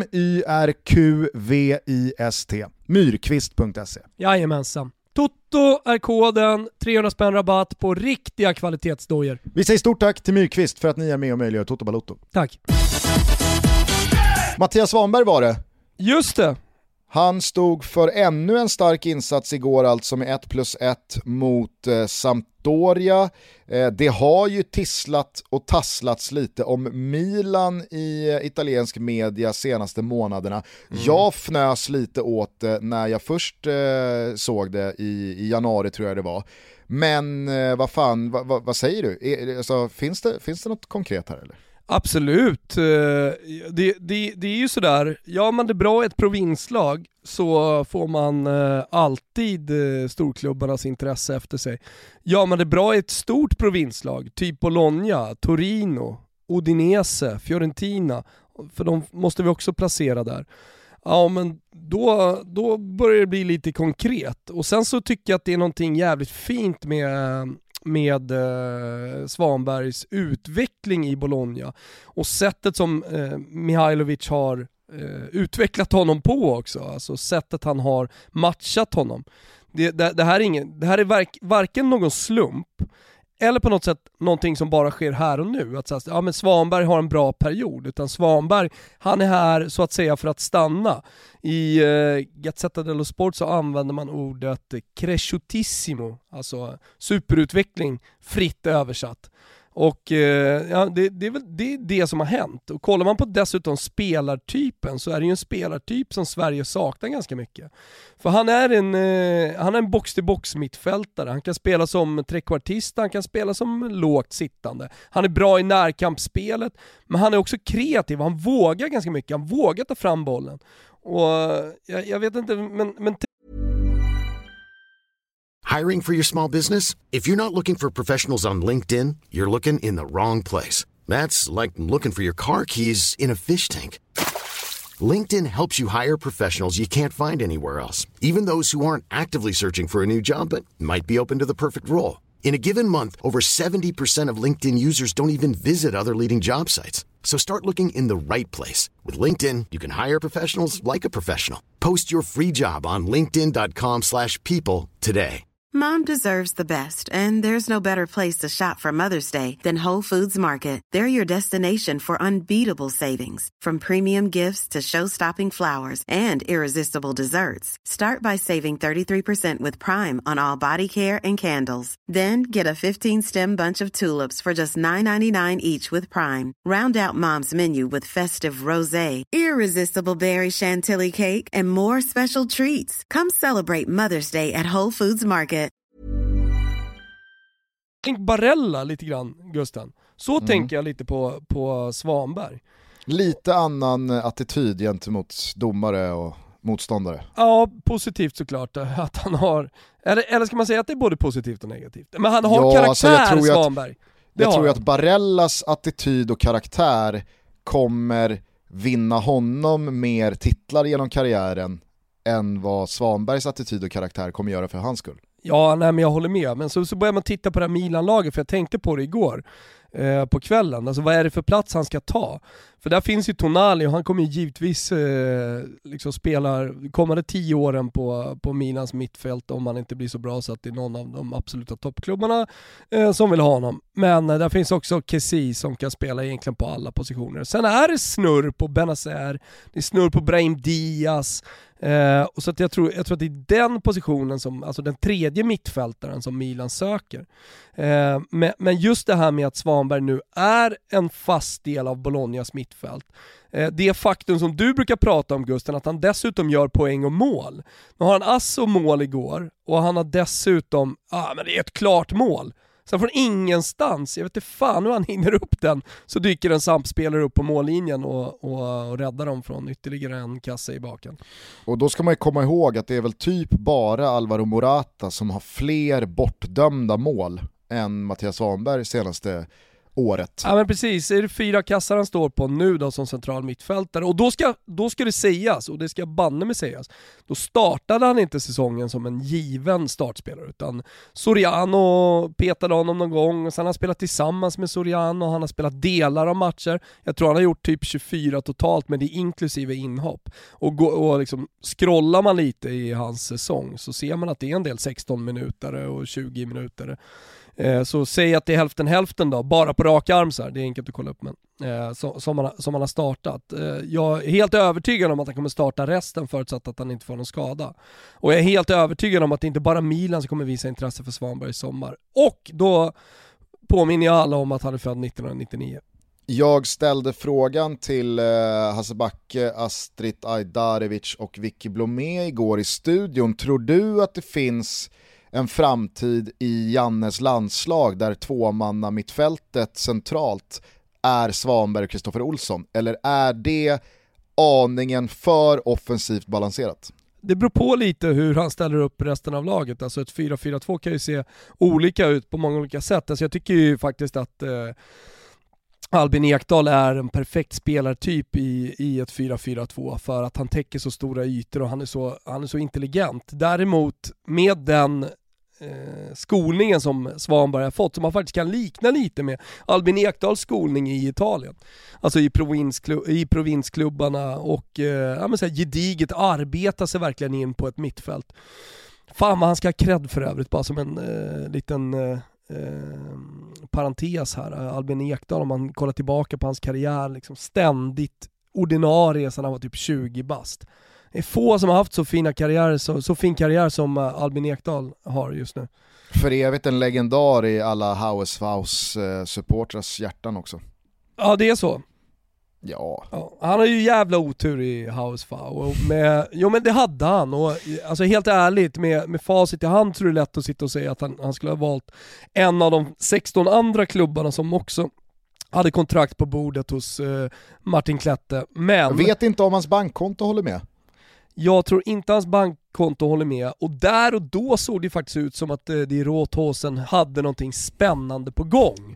MYRQVIST. Myrkvist.se. Jajamensan. Toto är koden, 300 spänn rabatt på riktiga kvalitetsdojor. Vi säger stort tack till Myrkvist för att ni är med och möjliggör Toto Balotto. Tack. Mattias Svanberg var det. Just det. Han stod för ännu en stark insats igår, alltså med 1+1 mot Sampdoria. Det har ju tisslat och tasslats lite om Milan i italiensk media senaste månaderna. Jag fnös lite åt det när jag först såg det i januari, tror jag det var. Men vad säger du? Alltså, finns det något konkret här eller? Absolut. Det är ju sådär, ja man det är bra i ett provinslag så får man alltid storklubbarnas intresse efter sig. Ja man det är bra i ett stort provinslag, typ Bologna, Torino, Udinese, Fiorentina, för de måste vi också placera där. Ja men då börjar det bli lite konkret. Och sen så tycker jag att det är någonting jävligt fint med Svanbergs utveckling i Bologna och sättet som Mihailovic har utvecklat honom på också, alltså sättet han har matchat honom. Det här är varken någon slump eller på något sätt någonting som bara sker här och nu, att säga, ja men Svanberg har en bra period, utan Svanberg, han är här så att säga för att stanna. I Gazzetta dello Sport så använder man ordet cresciutissimo, alltså superutveckling, fritt översatt. Och ja, det är det som har hänt. Och kollar man på dessutom spelartypen så är det ju en spelartyp som Sverige saknar ganska mycket. För han är en box-till-box mittfältare. Han kan spela som trekvartist, han kan spela som lågt sittande. Han är bra i närkampsspelet, men han är också kreativ. Han vågar ganska mycket. Han vågar ta fram bollen. Och jag vet inte, men Hiring for your small business? If you're not looking for professionals on LinkedIn, you're looking in the wrong place. That's like looking for your car keys in a fish tank. LinkedIn helps you hire professionals you can't find anywhere else, even those who aren't actively searching for a new job but might be open to the perfect role. In a given month, over 70% of LinkedIn users don't even visit other leading job sites. So start looking in the right place. With LinkedIn, you can hire professionals like a professional. Post your free job on linkedin.com/people today. Mom deserves the best, and there's no better place to shop for Mother's Day than Whole Foods Market. They're your destination for unbeatable savings, from premium gifts to show-stopping flowers and irresistible desserts. Start by saving 33% with Prime on all body care and candles. Then get a 15-stem bunch of tulips for just $9.99 each with Prime. Round out Mom's menu with festive rosé, irresistible berry chantilly cake, and more special treats. Come celebrate Mother's Day at Whole Foods Market. Tänk Barella lite grann, Gusten. Så tänker jag lite på Svanberg. Lite annan attityd gentemot domare och motståndare. Ja, positivt såklart att han har, eller ska man säga att det är både positivt och negativt? Men han har karaktär, Svanberg. Jag tror att Barellas attityd och karaktär kommer vinna honom mer titlar genom karriären än vad Svanbergs attityd och karaktär kommer göra för hans skull. Ja, nej, men jag håller med. Men så börjar man titta på det här Milan-laget, för jag tänkte på det igår på kvällen. Alltså vad är det för plats han ska ta? För där finns ju Tonali och han kommer ju givetvis liksom spela kommande 10 åren på Milans mittfält om han inte blir så bra så att det är någon av de absoluta toppklubbarna som vill ha honom. Men där finns också Kessie som kan spela egentligen på alla positioner. Sen är det snurr på Benazer, det är snurr på Brahim Diaz. Och så att jag tror att det är den positionen som, alltså den tredje mittfältaren som Milan söker. Men just det här med att Svanberg nu är en fast del av Bolognas mittfält. Det faktum som du brukar prata om, Gusten, att han dessutom gör poäng och mål. Nu har han ass och mål igår och han har dessutom, men det är ett klart mål. Sen från ingenstans, jag vet inte fan hur han hinner upp den, så dyker en sampspelare upp på mållinjen och räddar dem från ytterligare en kasse i baken. Och då ska man ju komma ihåg att det är väl typ bara Alvaro Morata som har fler bortdömda mål än Mattias Svanberg senaste året. Ja men precis, är det 4 kassar han står på nu då som central mittfältare, och då ska det sägas, och det ska banne med sägas, då startade han inte säsongen som en given startspelare, utan Soriano petade honom någon gång och sen har han spelat tillsammans med Soriano och han har spelat delar av matcher. Jag tror han har gjort typ 24 totalt, men det är inklusive inhopp. Och liksom scrollar man lite i hans säsong så ser man att det är en del 16 minuter och 20 minuter. Så säg att det är hälften då, bara på rak arm så här. Det är enkelt att kolla upp, men som han har startat. Jag är helt övertygad om att han kommer starta resten förutsatt att han inte får någon skada. Och jag är helt övertygad om att det inte bara Milan som kommer visa intresse för Svanberg i sommar. Och då påminner jag alla om att han är född 1999. Jag ställde frågan till Hasse Backe, Astrid Ajdarevic och Vicky Blomé igår i studion. Tror du att det finns en framtid i Jannes landslag där tvåmanna mittfältet centralt är Svanberg och Kristoffer Olsson? Eller är det aningen för offensivt balanserat? Det beror på lite hur han ställer upp resten av laget. Alltså ett 4-4-2 kan ju se olika ut på många olika sätt. Alltså jag tycker ju faktiskt att Albin Ekdal är en perfekt spelartyp i ett 4-4-2 för att han täcker så stora ytor och han är så intelligent. Däremot med den skolningen som Svanberg har fått, som man faktiskt kan likna lite med Albin Ekdals skolning i Italien, alltså i provinsklubbarna, och så här gediget arbeta sig verkligen in på ett mittfält. Fan vad han ska ha cred för övrigt, bara som en liten parentes här. Albin Ekdal, om man kollar tillbaka på hans karriär, liksom ständigt ordinarie sedan han var typ 20 bast. Det är få som har haft så fin karriär som Albin Ekdal har just nu. För evigt en legendar i alla Hauesfaus-supportras hjärtan också. Ja, det är så. Ja. Han har ju jävla otur i Hauesfau. Men det hade han. Och, alltså helt ärligt, med facit i hand så är det lätt att sitta och säga att han skulle ha valt en av de 16 andra klubbarna som också hade kontrakt på bordet hos Martin Klette. Men jag vet inte om hans bankkonto håller med. Jag tror inte hans bankkonto håller med. Och där och då såg det faktiskt ut som att de Rothausen hade någonting spännande på gång.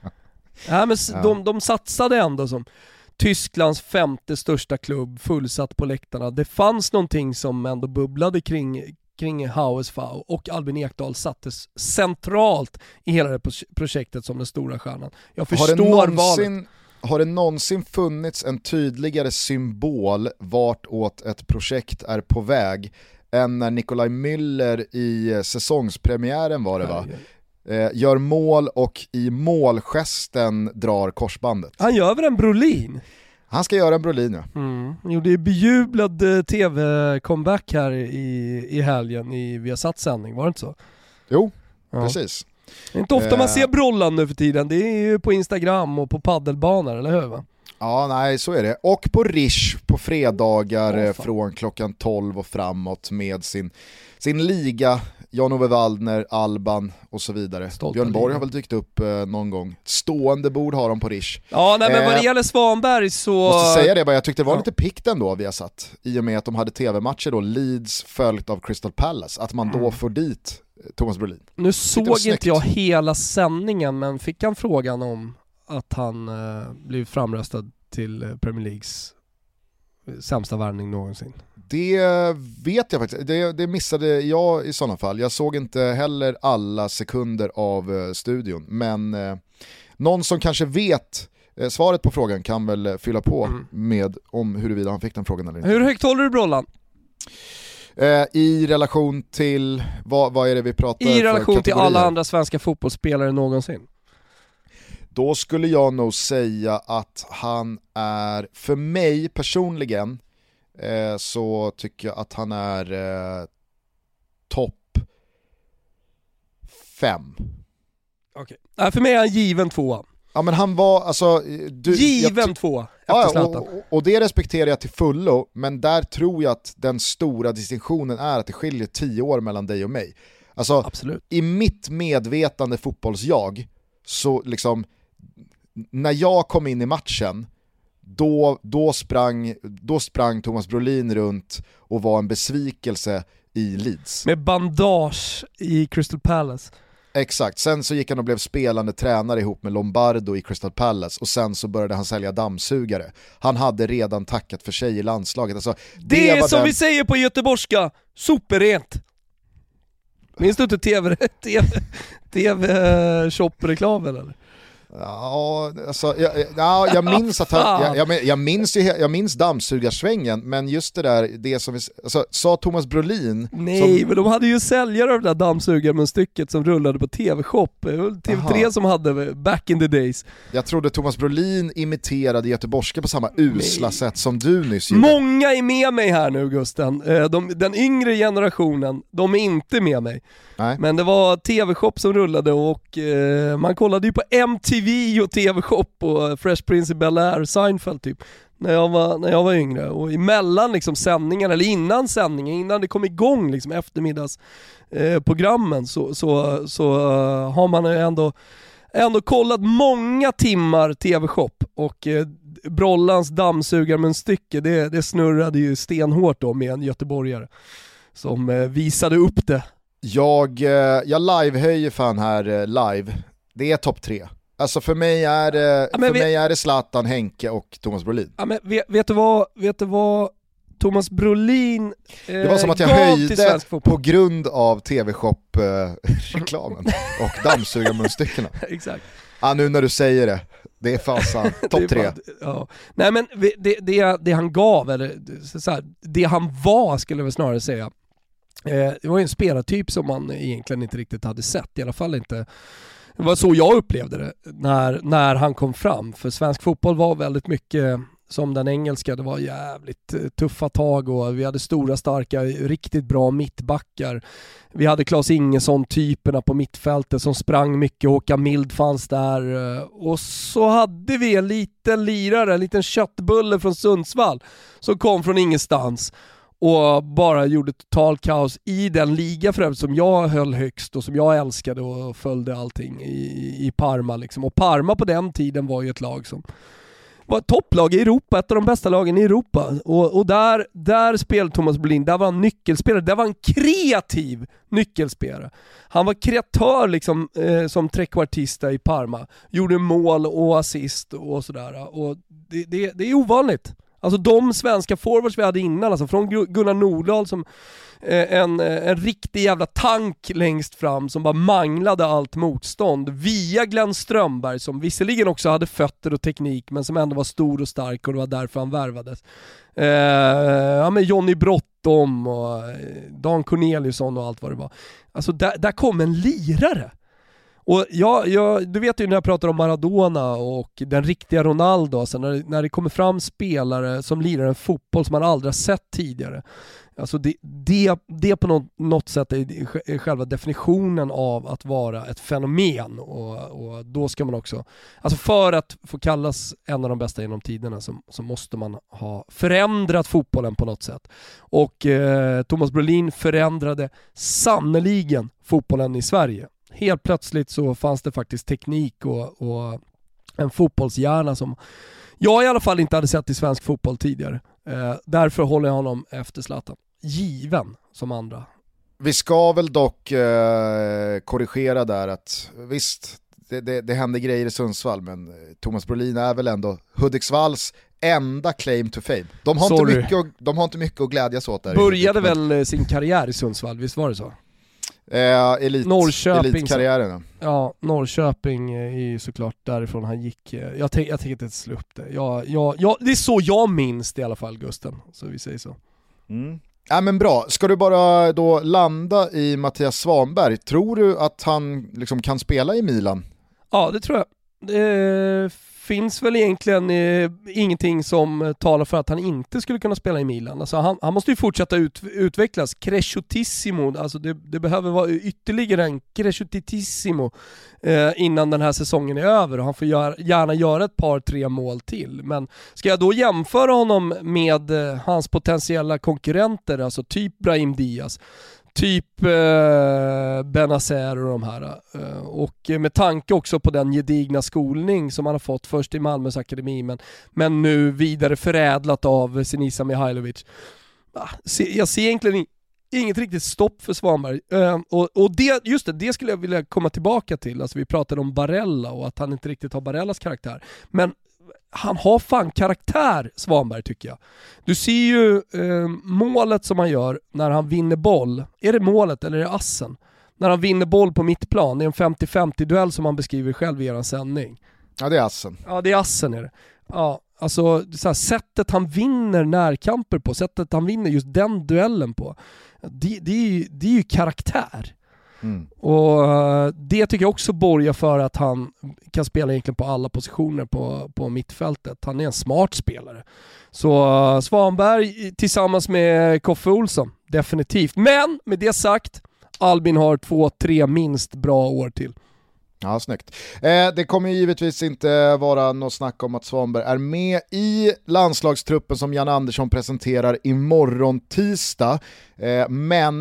De satsade ändå som Tysklands 5:e största klubb, fullsatt på läktarna. Det fanns någonting som ändå bubblade kring Hauesfau, och Albin Ekdal sattes centralt i hela det projektet som den stora stjärnan. Jag förstår valet. Har det någonsin funnits en tydligare symbol vartåt ett projekt är på väg än när Nikolaj Müller i säsongspremiären var det va? Gör mål och i målgesten drar korsbandet. Han gör väl en Brolin? Han ska göra en Brolin, ja. Jo, det är bejublad tv-comeback här i helgen i Viasat-sändning, var det inte så? Jo, precis. Det är inte ofta man ser Brollan nu för tiden. Det är ju på Instagram och på paddelbanor, eller hur va? Ja, nej, så är det. Och på Rish på fredagar från klockan 12 och framåt med sin liga, Jan-Ove Waldner, Alban och så vidare. Björn Borg har väl dykt upp någon gång. Stående bord har de på Rish. Ja, nej, men vad det gäller Svanberg så... Måste säga det bara, jag tyckte det var lite pikt ändå vi har satt. I och med att de hade tv-matcher då, Leeds följt av Crystal Palace. Att man då får dit Thomas Brolin. Nu såg inte jag hela sändningen, men fick han frågan om att han blev framröstad till Premier Leagues sämsta värvning någonsin? Det vet jag faktiskt. Det missade jag i sådana fall. Jag såg inte heller alla sekunder av studion. Men någon som kanske vet svaret på frågan kan väl fylla på med om huruvida han fick den frågan eller inte. Hur högt håller du Brollan? I relation till, vad är det vi pratar I relation till alla andra svenska fotbollsspelare någonsin? Då skulle jag nog säga att han är, för mig personligen, så tycker jag att han är topp 5. Okej. För mig är han given 2. Ja, men han var alltså... given 2 efter Zlatan. Och det respekterar jag till fullo, men där tror jag att den stora distinktionen är att det skiljer 10 år mellan dig och mig. Alltså, absolut. I mitt medvetande fotbollsjag, så liksom, när jag kom in i matchen, då sprang Thomas Brolin runt och var en besvikelse i Leeds. Med bandage i Crystal Palace. Exakt, sen så gick han och blev spelande tränare ihop med Lombardo i Crystal Palace, och sen så började han sälja dammsugare. Han hade redan tackat för sig i landslaget. Alltså, det är som vi säger på göteborgska, superrent. Minns du inte TV-shop-reklamen eller? Ja, alltså, jag minns att jag minns dammsugarsvängen, men just det där, det som vi, alltså, sa Thomas Brolin. Nej, men de hade ju säljare av det där dammsugarmunstycket som rullade på TV-shop. TV3 som hade back in the days. Jag trodde Thomas Brolin imiterade göteborgska på samma usla sätt som du nyss gjorde. Många är med mig här nu, Gusten. Den yngre generationen, de är inte med mig. Nej. Men det var TV-shop som rullade, och man kollade ju på MTV och TV-shop och Fresh Prince i Bel-Air, Seinfeld typ, när jag var yngre. Och emellan liksom sändningar, eller innan sändningen, innan det kom igång liksom eftermiddagsprogrammen, så har man ändå ändå kollat många timmar TV-shop och Brollans dammsugarmunstycke, det snurrade ju stenhårt då med en göteborgare som visade upp det. Jag livehöjer fan här live. Det är topp 3. Alltså för mig är det Zlatan, Henke och Thomas Brolin. Ja, men vet du vad Thomas Brolin det var som att jag höjde på grund av TV-shop-reklamen och dammsugarmunstyckena. Exakt. Ja, nu när du säger det. Det är fasan. Topp 3. Ja. Nej, men det han gav, eller så här, det han var skulle jag väl snarare säga. Det var ju en spelartyp som man egentligen inte riktigt hade sett. I alla fall inte. Det var så jag upplevde det när han kom fram. För svensk fotboll var väldigt mycket som den engelska. Det var jävligt tuffa tag och vi hade stora, starka, riktigt bra mittbackar. Vi hade Claes Ingesson-typerna på mittfältet som sprang mycket. Håkan Mild fanns där. Och så hade vi en liten lirare, en liten köttbulle från Sundsvall som kom från ingenstans och bara gjorde total kaos i den liga för övrigt som jag höll högst och som jag älskade och följde allting i Parma liksom. Och Parma på den tiden var ju ett lag som var ett topplag i Europa, ett av de bästa lagen i Europa. Och där spelade Thomas Brolin, där var han nyckelspelare, där var han kreativ nyckelspelare. Han var kreatör liksom, som trekvartista i Parma. Gjorde mål och assist och sådär. Och det är ovanligt. Alltså de svenska forwards vi hade innan, alltså från Gunnar Nordahl som en riktig jävla tank längst fram som bara manglade allt motstånd, via Glenn Strömberg som visserligen också hade fötter och teknik men som ändå var stor och stark och det var därför han värvades. Med Johnny Brottom och Dan Corneliusson och allt vad det var. Alltså där kom en lirare. Och du vet ju när jag pratar om Maradona och den riktiga Ronaldo, alltså när det kommer fram spelare som lirar en fotboll som man aldrig har sett tidigare. Alltså det på något sätt är själva definitionen av att vara ett fenomen och då ska man också, alltså för att få kallas en av de bästa genom tiderna så måste man ha förändrat fotbollen på något sätt. Och Thomas Brolin förändrade sannoliken fotbollen i Sverige. Helt plötsligt så fanns det faktiskt teknik och en fotbollshjärna som jag i alla fall inte hade sett i svensk fotboll tidigare. Därför håller jag honom efter Zlatan. Given som andra. Vi ska väl dock korrigera där att visst, det händer grejer i Sundsvall, men Thomas Brolin är väl ändå Hudiksvalls enda claim to fame. De har inte mycket att glädjas åt där. Började väl sin karriär i Sundsvall, visst var det så? Elitkarriären. Ja, Norrköping är ju såklart därifrån han gick. Jag tänker inte slå upp det. Det är så jag minns det i alla fall, Gusten. Så vi säger så. Ja, men bra. Ska du bara då landa i Mattias Svanberg? Tror du att han liksom kan spela i Milan? Ja, det tror jag. Det finns väl egentligen ingenting som talar för att han inte skulle kunna spela i Milan. Alltså han måste ju fortsätta utvecklas. Cresciutissimo, alltså det behöver vara ytterligare en cresciutissimo innan den här säsongen är över. Och han får gärna göra ett par, 3 mål till. Men ska jag då jämföra honom med hans potentiella konkurrenter, alltså typ Brahim Diaz, typ Benazer och de här. Och med tanke också på den gedigna skolning som han har fått först i Malmös akademi men nu vidare förädlat av Sinisa Mihailovic. Jag ser egentligen inget riktigt stopp för Svanberg. Och det skulle jag vilja komma tillbaka till. Alltså vi pratade om Barella och att han inte riktigt har Barellas karaktär. Men han har fan karaktär, Svanberg, tycker jag. Du ser ju målet som han gör när han vinner boll. Är det målet eller är det assen? När han vinner boll på mittplan. Det är en 50-50 duell som han beskriver själv i er sändning. Ja, det är assen. Ja, det är assen är det. Ja, alltså så här, sättet han vinner närkamper på, sättet han vinner just den duellen på. Det är ju karaktär. Och det tycker jag också borgar för att han kan spela egentligen på alla positioner på mittfältet. Han är en smart spelare. Så Svanberg tillsammans med Koffe Olsson, definitivt. Men med det sagt, Albin har 2-3 minst bra år till. Ja, snyggt. Det kommer givetvis inte vara något snack om att Svanberg är med i landslagstruppen som Jan Andersson presenterar imorgon tisdag. Men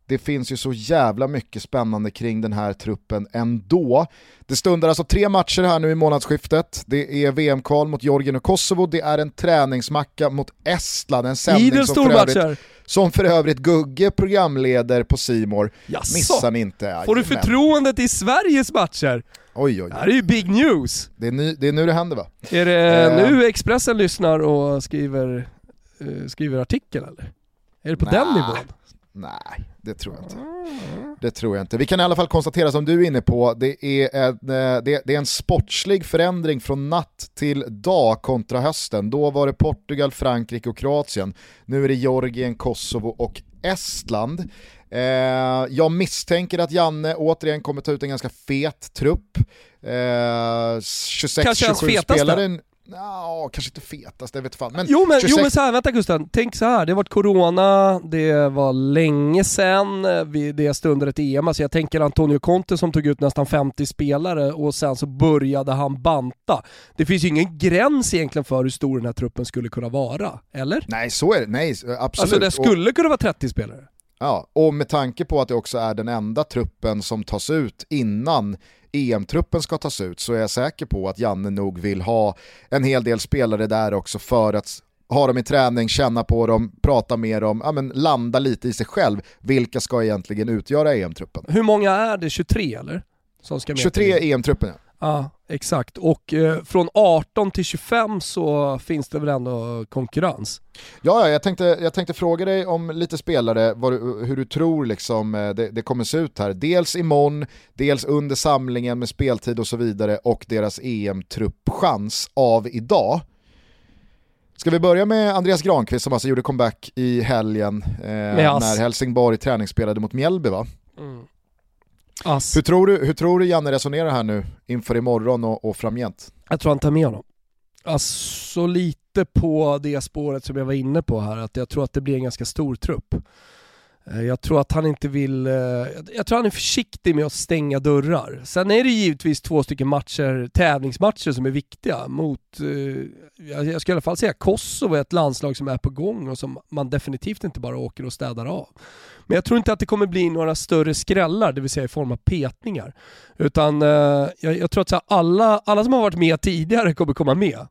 det finns ju så jävla mycket spännande kring den här truppen ändå. Det stundar alltså 3 matcher här nu i månadsskiftet. Det är VM-kval mot Georgien och Kosovo, det är en träningsmacka mot Estland, en sändning som för övrigt Gugge programleder på C More. Missar ni inte. Får du förtroendet i Sveriges matcher? Oj. Det här är ju big news. Det är nu det händer, va? Är det nu Expressen lyssnar och skriver artikel, eller? Är det på den nivån? Nej, det tror jag inte. Vi kan i alla fall konstatera, som du är inne på, det är en sportslig förändring från natt till dag kontra hösten. Då var det Portugal, Frankrike och Kroatien. Nu är det Georgien, Kosovo och Estland. Jag misstänker att Janne återigen kommer ta ut en ganska fet trupp. 26-27 spelare. Kanske inte fetast, jag vet fan. Men jo men så här, vänta Gusten, tänk så här, det har varit corona, det var länge sedan, det stundar ett EM, alltså jag tänker Antonio Conte som tog ut nästan 50 spelare och sen så började han banta. Det finns ju ingen gräns egentligen för hur stor den här truppen skulle kunna vara, eller? Nej, så är det, nej, absolut. Alltså det skulle kunna vara 30 spelare. Ja, och med tanke på att det också är den enda truppen som tas ut innan EM-truppen ska tas ut, så är jag säker på att Janne nog vill ha en hel del spelare där också för att ha dem i träning, känna på dem, prata med dem, landa lite i sig själv. Vilka ska egentligen utgöra EM-truppen? Hur många är det? 23 eller? Som ska med 23 EM-truppen, ja. Ja, exakt. Och från 18 till 25 så finns det väl ändå konkurrens? Ja, jag tänkte fråga dig om lite spelare, hur du tror liksom, det kommer se ut här. Dels imorgon, dels under samlingen med speltid och så vidare, och deras EM-truppchans av idag. Ska vi börja med Andreas Granqvist som alltså gjorde comeback i helgen när Helsingborg träningsspelade mot Mjällby, va? Mm. Hur tror du Janne resonerar här nu inför imorgon och framgent? Jag tror han tar med honom. Alltså lite på det spåret som jag var inne på här, att jag tror att det blir en ganska stor trupp. Jag tror att han inte vill... Jag tror han är försiktig med att stänga dörrar. Sen är det givetvis 2 tävlingsmatcher som är viktiga mot... Jag ska i alla fall säga Kosovo är ett landslag som är på gång och som man definitivt inte bara åker och städar av. Men jag tror inte att det kommer bli några större skrällar, det vill säga i form av petningar. Utan jag tror att alla som har varit med tidigare kommer komma med.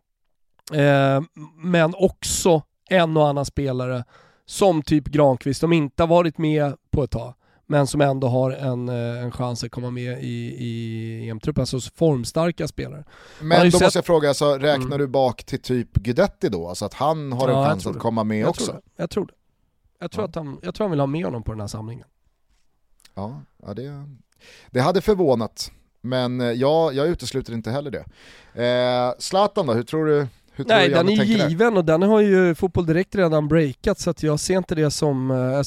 Men också en och annan spelare som typ Granqvist, som inte har varit med på ett tag, men som ändå har en chans att komma med i EM-truppen, alltså formstarka spelare. Men då måste jag fråga, alltså, räknar du bak till typ Guidetti då? Alltså att han har en chans att komma med också? Jag tror det. Jag tror han vill ha med honom på den här samlingen. Ja, det hade förvånat. Men jag utesluter inte heller det. Zlatan då, hur tror du? Nej, den är given och den har ju Fotboll Direkt redan breakat, så att jag ser inte det som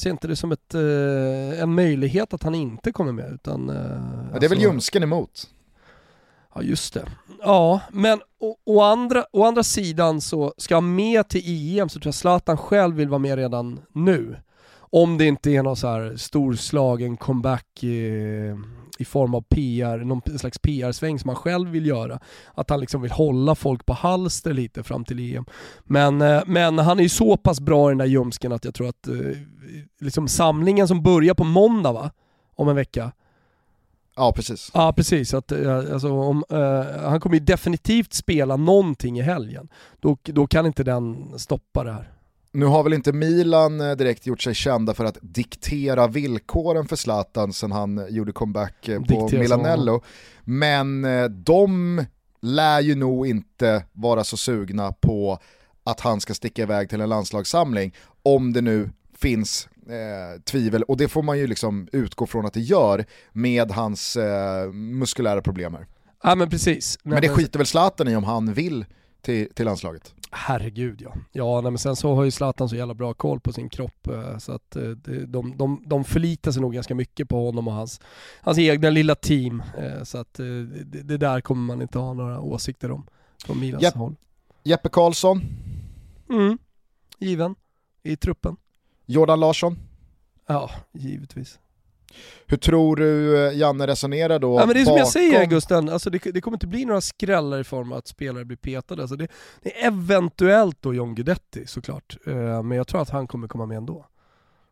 en möjlighet att han inte kommer med, utan det är väl Ljumsken emot. Ja, just det. Ja, men å andra sidan så ska han med till EM, så tror jag Zlatan själv vill vara med redan nu. Om det inte är någon så här storslagen comeback i form av PR, någon slags PR-sväng som han själv vill göra. Att han liksom vill hålla folk på halster lite fram till EM. Men han är ju så pass bra i den där Ljumsken att jag tror att liksom samlingen som börjar på måndag, va? Om en vecka. Ja, precis. Ja, precis. Att, alltså, han kommer ju definitivt spela någonting i helgen. Då kan inte den stoppa det här. Nu har väl inte Milan direkt gjort sig kända för att diktera villkoren för Zlatan sen han gjorde comeback på Milanello. Men de lär ju nog inte vara så sugna på att han ska sticka iväg till en landslagssamling, om det nu finns tvivel, och det får man ju liksom utgå från att det gör med hans muskulära problem här. Ja, men precis. Men det skiter väl Zlatan i om han vill till landslaget. Herregud, ja. Ja, men sen så har ju Zlatan så jävla bra koll på sin kropp, så att de förlitar sig nog ganska mycket på honom och hans egna lilla team, så att det där kommer man inte ha några åsikter om från Milans håll. Jeppe Karlsson? Given i truppen. Jordan Larsson? Ja, givetvis. Hur tror du Janne resonerar då? Ja, men det är som jag säger, Gusten, alltså det kommer inte bli några skrällar i form av att spelare blir petade. Alltså det är eventuellt då John Guidetti, såklart. Men jag tror att han kommer komma med ändå.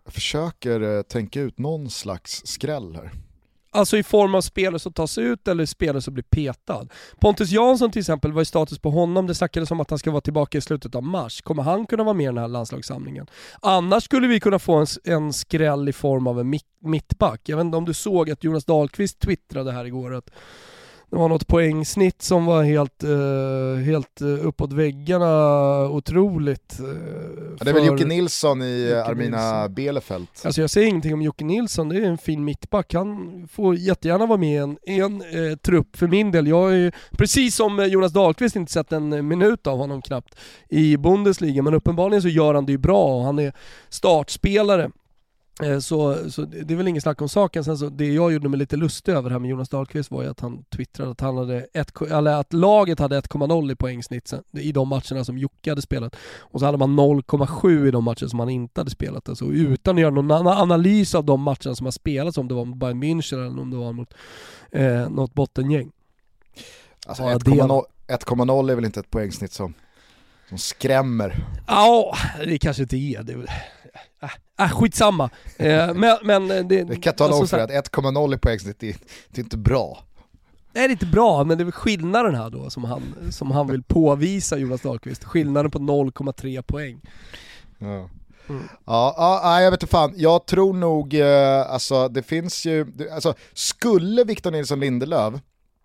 Jag försöker tänka ut någon slags skräll här. Alltså i form av spelare som tas ut eller spelare som blir petad. Pontus Jansson till exempel, var i status på honom. Det snackades om att han ska vara tillbaka i slutet av mars. Kommer han kunna vara med i den här landslagssamlingen? Annars skulle vi kunna få en skräll i form av en mittback. Jag vet inte om du såg att Jonas Dahlqvist twittrade här igår att det var något poängsnitt som var helt uppåt väggarna, otroligt. Det är väl Jocke Nilsson i Armina Bielefeld. Alltså jag säger ingenting om Jocke Nilsson, det är en fin mittback. Han får jättegärna vara med i en trupp för min del. Jag är precis som Jonas Dahlqvist inte sett en minut av honom knappt i Bundesliga, men uppenbarligen så gör han det ju bra och han är startspelare. Så det är väl ingen snack om saken. Sen så det jag gjorde mig lite lustig över här med Jonas Dahlqvist var ju att han twittrade att han hade att laget hade 1,0 i poängsnitt i de matcherna som Jocke hade spelat, och så hade man 0,7 i de matcher som han inte hade spelat. Alltså utan att göra någon analys av de matcherna som har spelats, om det var Bayern München eller om det var mot något bottengäng. Alltså 1,0 är väl inte ett poängsnitt som skrämmer? Ja, det kanske inte är det. Skitsamma. Men det kan tala om för att 1,0 i poängsnitt det är inte bra. Nej, det är inte bra, men det är väl skillnaden här då som han vill påvisa, Jonas Dahlqvist. Skillnaden på 0,3 poäng. Ja. Ja, jag vet inte fan. Jag tror nog alltså det finns ju alltså, skulle Victor Nilsson Lindelöf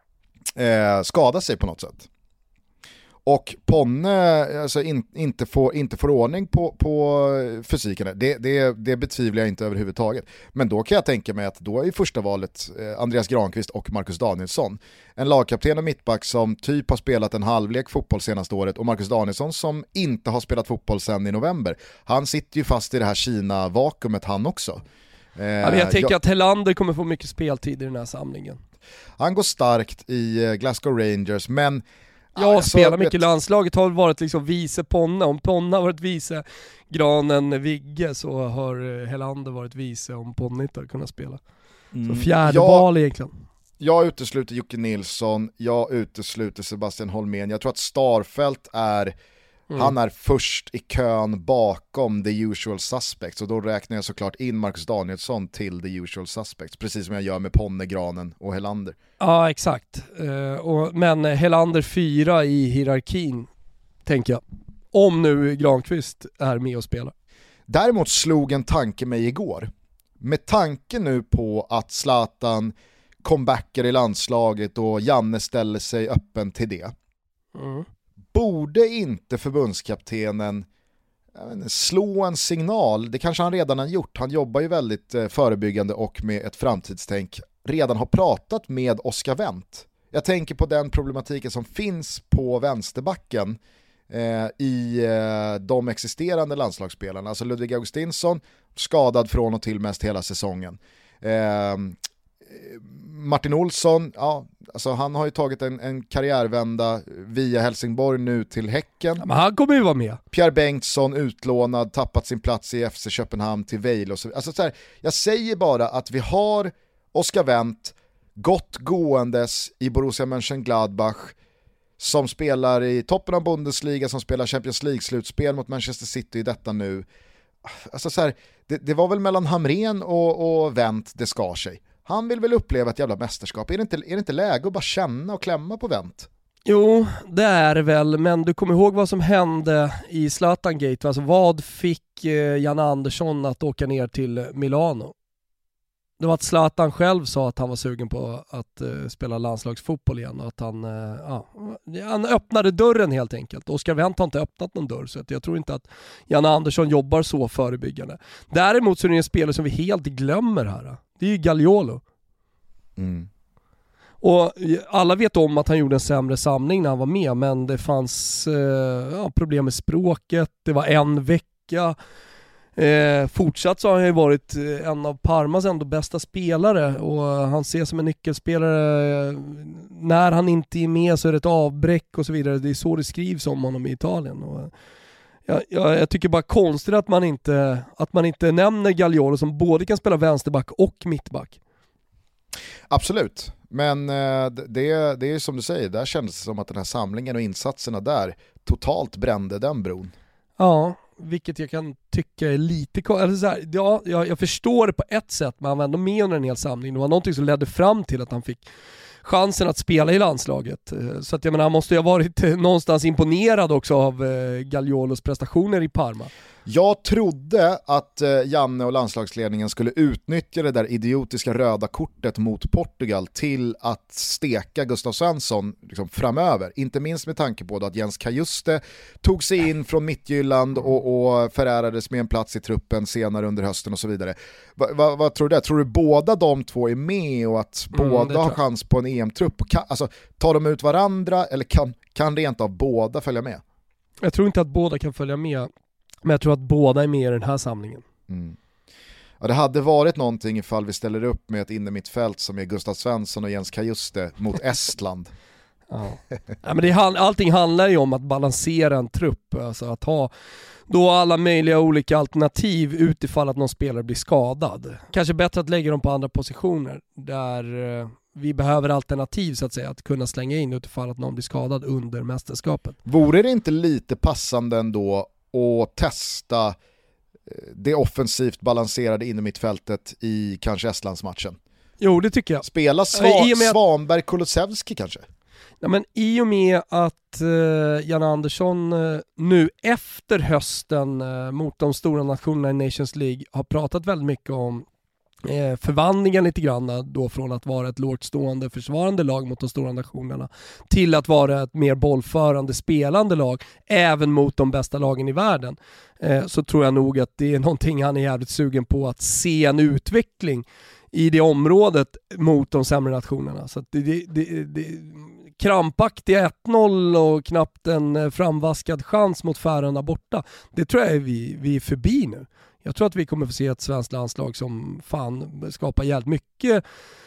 skada sig på något sätt och Ponne alltså, inte får ordning på fysiken, det betvivlar jag inte överhuvudtaget. Men då kan jag tänka mig att då är första valet Andreas Granqvist och Marcus Danielsson. En lagkapten och mittback som typ har spelat en halvlek fotboll senaste året, och Marcus Danielsson som inte har spelat fotboll sedan i november. Han sitter ju fast i det här Kina-vakuumet han också. Jag tänker att Helander kommer få mycket speltid i den här samlingen. Han går starkt i Glasgow Rangers, men spelar mycket. Landslaget har varit liksom vice Ponne. Om Ponne har varit vice Granen Vigge, så har Helander varit vice om Ponne inte har kunnat spela. Så fjärde val egentligen. Jag utesluter Jocke Nilsson, jag utesluter Sebastian Holmén. Jag tror att Starfelt han är först i kön bakom the usual suspects, och då räknar jag såklart in Marcus Danielsson till the usual suspects, precis som jag gör med Ponne, Granen och Helander. Ja, exakt. Men Helander 4 i hierarkin, tänker jag. Om nu Granqvist är med och spelar. Däremot slog en tanke mig igår. Med tanke nu på att Zlatan comebackar i landslaget och Janne ställer sig öppen till det. Borde inte förbundskaptenen slå en signal? Det kanske han redan har gjort. Han jobbar ju väldigt förebyggande och med ett framtidstänk. Redan har pratat med Oscar Wendt. Jag tänker på den problematiken som finns på vänsterbacken i de existerande landslagsspelarna. Alltså Ludvig Augustinsson skadad från och till mest hela säsongen. Martin Olsson, alltså han har ju tagit en karriärvända via Helsingborg nu till Häcken. Men han kommer ju vara med. Pierre Bengtsson utlånad, tappat sin plats i FC Köpenhamn till Vail och så. Alltså så här, jag säger bara att vi har Oscar Wendt gott gåendes i Borussia Mönchengladbach, som spelar i toppen av Bundesliga, som spelar Champions League-slutspel mot Manchester City i detta nu. Alltså så här, det var väl mellan Hamrén och Wendt det skar sig. Han vill väl uppleva ett jävla mästerskap. Är det inte läge att bara känna och klämma på Wendt? Jo, det är det väl, men du kommer ihåg vad som hände i Zlatan Gate. Alltså, vad fick Janne Andersson att åka ner till Milano? Det var att Zlatan själv sa att han var sugen på att spela landslagsfotboll igen, och att han öppnade dörren helt enkelt. Oscar Wendt har inte öppnat någon dörr, så att jag tror inte att Janne Andersson jobbar så förebyggande. Däremot så är det en spelare som vi helt glömmer här. Det är ju Gagliolo. Och alla vet om att han gjorde en sämre samling när han var med, men det fanns problem med språket. Det var en vecka. Fortsatt så har han ju varit en av Parmas ändå bästa spelare, och han ses som en nyckelspelare. När han inte är med så är det ett avbräck och så vidare. Det är så det skrivs om honom i Italien. Och jag tycker bara konstigt att man inte nämner Gagliolo, som både kan spela vänsterback och mittback. Absolut, men det är som du säger, där kändes det som att den här samlingen och insatserna där totalt brände den bron. Ja, vilket jag kan tycka är lite... Eller så här, ja, jag förstår det på ett sätt, men han var ändå med under en hel samling. Det var någonting som ledde fram till att han fick chansen att spela i landslaget. Så att jag menar, han måste ju ha varit någonstans imponerad också av Gagliolos prestationer i Parma. Jag trodde att Janne och landslagsledningen skulle utnyttja det där idiotiska röda kortet mot Portugal till att steka Gustav Svensson liksom framöver. Inte minst med tanke på att Jens Kajuste tog sig in från Midtjylland och förärades med en plats i truppen senare under hösten och så vidare. Vad tror du? Tror du båda de två är med och att båda har chans på en EM-trupp? Alltså, tar de ut varandra eller kan rent av båda följa med? Jag tror inte att båda kan följa med. Men jag tror att båda är med i den här samlingen. Ja, det hade varit någonting ifall vi ställer upp med ett innermittfält som är Gustav Svensson och Jens Kajuste mot Estland. Ja, men allting handlar ju om att balansera en trupp. Alltså att ha då alla möjliga olika alternativ utifall att någon spelare blir skadad. Kanske bättre att lägga dem på andra positioner där vi behöver alternativ så att säga, att kunna slänga in utifall att någon blir skadad under mästerskapet. Vore det inte lite passande ändå och testa det offensivt balanserade innermittfältet i kanske Estlandsmatchen? Jo, det tycker jag. Spela Svanberg Kulusevski kanske? Ja, men i och med att Jan Andersson nu efter hösten mot de stora nationerna i Nations League har pratat väldigt mycket om förvandlingen lite grann då från att vara ett lågt stående försvarande lag mot de stora nationerna till att vara ett mer bollförande spelande lag även mot de bästa lagen i världen, så tror jag nog att det är någonting han är jävligt sugen på, att se en utveckling i det området mot de sämre nationerna. Så att det krampaktiga 1-0 och knappt en framvaskad chans mot Färöarna borta, det tror jag vi är förbi nu. Jag tror att vi kommer få se ett svenskt landslag som fan skapar jävligt mycket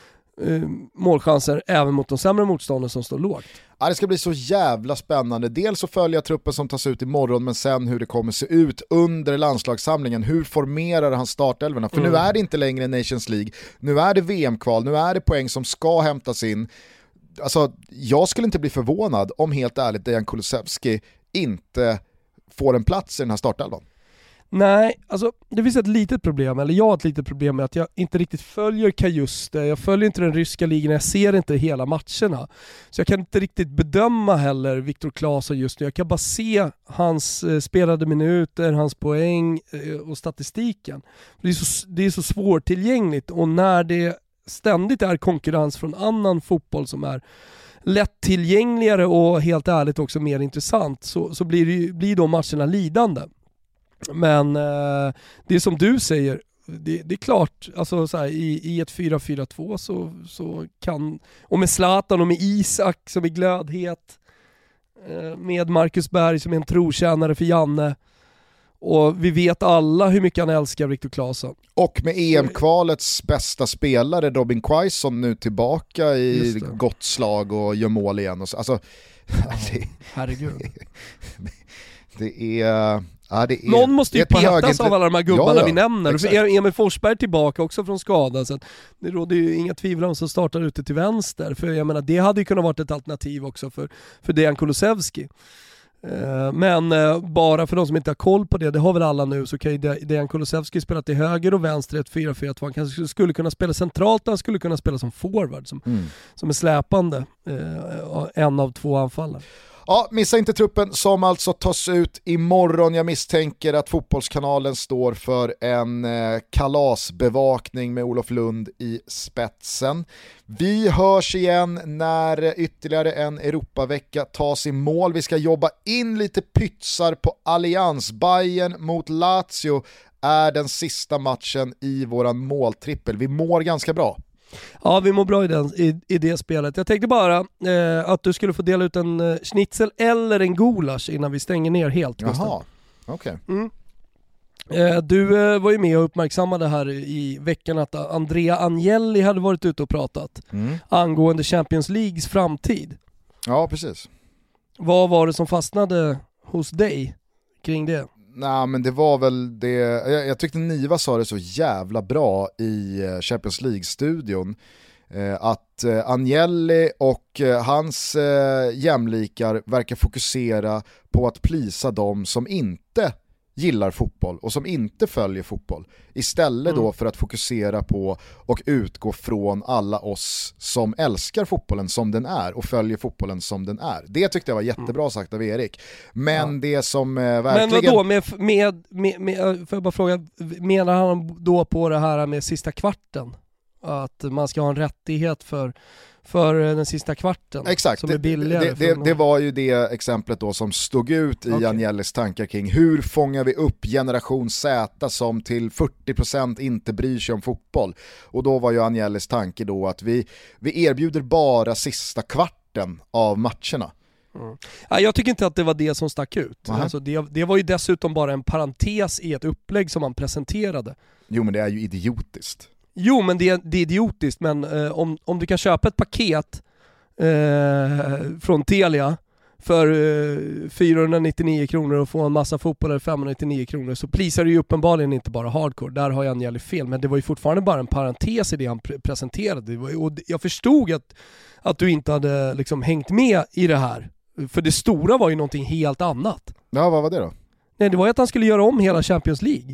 målchanser även mot de sämre motståndare som står lågt. Ja, det ska bli så jävla spännande. Dels att följa truppen som tas ut imorgon, men sen hur det kommer se ut under landslagssamlingen. Hur formerar han startelverna? För nu är det inte längre Nations League. Nu är det VM-kval. Nu är det poäng som ska hämtas in. Alltså, jag skulle inte bli förvånad om helt ärligt Dejan Kulusevski inte får en plats i den här startelvan. Nej, alltså det finns ett litet problem, eller jag har ett litet problem med att jag inte riktigt följer Kajuste, jag följer inte den ryska ligan, jag ser inte hela matcherna. Så jag kan inte riktigt bedöma heller Viktor Claesson just nu. Jag kan bara se hans spelade minuter, hans poäng och statistiken. Det är så svårtillgängligt, och när det ständigt är konkurrens från annan fotboll som är lättillgängligare och helt ärligt också mer intressant, så blir de matcherna lidande. Men det är som du säger, det är klart, alltså så här, i ett 4-4-2 så kan, och med Zlatan och med Isak som är glödhet, med Marcus Berg som är en trotjänare för Janne, och vi vet alla hur mycket han älskar Viktor Claesson. Och med EM-kvalets bästa spelare Robin Quaison nu tillbaka i gott slag och gör mål igen. Och så. Alltså, herregud. det är... Ja, någon måste ju petas av alla de här gubbarna vi nämner. Exakt. Emil Forsberg tillbaka också från skada, så det råder ju inga tvivel om som startar ute till vänster. För jag menar, det hade ju kunnat vara ett alternativ också för Dejan Kulusevski. Men bara för de som inte har koll på det har väl alla nu, så kan ju Dejan Kulusevski spela till höger och vänster i ett 4-4-2. Han kanske skulle kunna spela centralt, han skulle kunna spela som forward som är släpande, en av två anfallare. Ja, missa inte truppen som alltså tas ut imorgon. Jag misstänker att Fotbollskanalen står för en kalasbevakning med Olof Lund i spetsen. Vi hörs igen när ytterligare en Europavecka tas i mål. Vi ska jobba in lite pytsar på Allianz. Bayern mot Lazio är den sista matchen i våran måltrippel. Vi mår ganska bra. Ja, vi mår bra i det spelet. Jag tänkte bara att du skulle få dela ut en schnitzel eller en gulasch innan vi stänger ner helt. Jaha, okej. Du var ju med och uppmärksammade här i veckan att Andrea Agnelli hade varit ute och pratat angående Champions Leagues framtid. Ja, precis. Vad var det som fastnade hos dig kring det? Nej, men det var väl det, jag tyckte Niva sa det så jävla bra i Champions League-studion, att Agnelli och hans jämlikar verkar fokusera på att plisa dem som inte gillar fotboll och som inte följer fotboll, istället då för att fokusera på och utgå från alla oss som älskar fotbollen som den är och följer fotbollen som den är. Det tyckte jag var jättebra sagt av Erik. Men det som verkligen... Men vadå, får jag bara fråga, menar han då på det här med sista kvarten? Att man ska ha en rättighet för den sista kvarten. Exakt, som är billigare det var ju det exemplet då som stod ut i Agnellis tankar kring hur fångar vi upp generation Z som till 40% inte bryr sig om fotboll. Och då var ju Agnellis tanke då att vi erbjuder bara sista kvarten av matcherna. Ja, jag tycker inte att det var det som stack ut. Alltså det var ju dessutom bara en parentes i ett upplägg som man presenterade. Jo, men det är ju idiotiskt. Jo, men det är idiotiskt, men om du kan köpa ett paket från Telia för 499 kronor och få en massa fotboll för 599 kronor, så prisar det ju uppenbarligen inte bara hardcore. Där har jag en jävligt fel, men det var ju fortfarande bara en parentes i det han presenterade. Och jag förstod att du inte hade liksom hängt med i det här. För det stora var ju någonting helt annat. Ja, vad var det då? Nej, det var ju att han skulle göra om hela Champions League.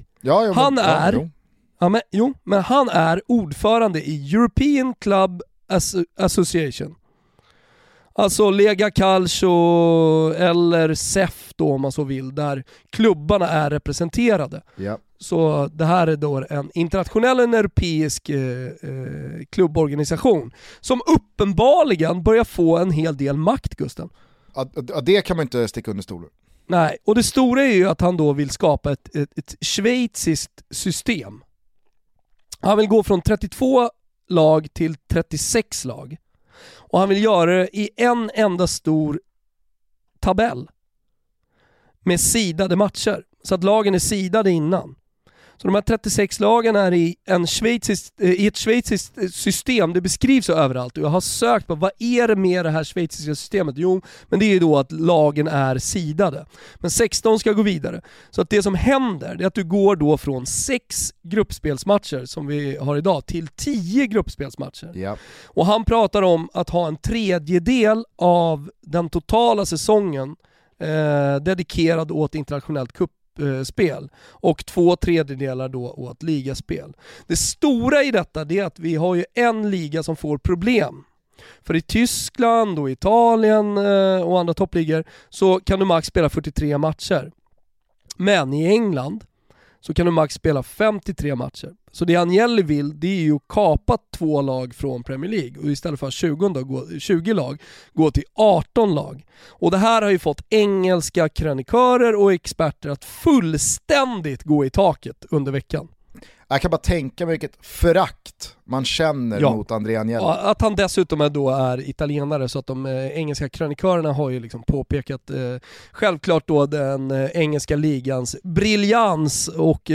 Men han är ordförande i European Club Association. Alltså Lega Calcio eller SEF då, om man så vill, där klubbarna är representerade. Ja. Så det här är då en internationell, en europeisk klubborganisation som uppenbarligen börjar få en hel del makt, Gusten. Det kan man inte sticka under stolen. Nej, och det stora är ju att han då vill skapa ett schweiziskt system. Han vill gå från 32 lag till 36 lag. Och han vill göra det i en enda stor tabell med sidade matcher. Så att lagen är sidade innan. Så de här 36 lagen är i ett schweiziskt system. Det beskrivs överallt. Och jag har sökt på vad är det med det här schweiziska systemet? Jo, men det är ju då att lagen är sidade. Men 16 ska gå vidare. Så att det som händer är att du går då från 6 gruppspelsmatcher som vi har idag till 10 gruppspelsmatcher. Ja. Och han pratar om att ha en tredjedel av den totala säsongen dedikerad åt internationellt spel och 2/3 då åt ligaspel. Det stora i detta är att vi har ju en liga som får problem. För i Tyskland och Italien och andra toppligor så kan du max spela 43 matcher. Men i England så kan du max spela 53 matcher. Så det Agnelli vill, det är ju kapa 2 lag från Premier League och istället för 20 lag gå till 18 lag. Och det här har ju fått engelska krönikörer och experter att fullständigt gå i taket under veckan. Jag kan bara tänka mig vilket förakt man känner mot André Agnelli. Ja, att han dessutom är italienare, så att de engelska krönikörerna har ju liksom påpekat självklart då den engelska ligans briljans och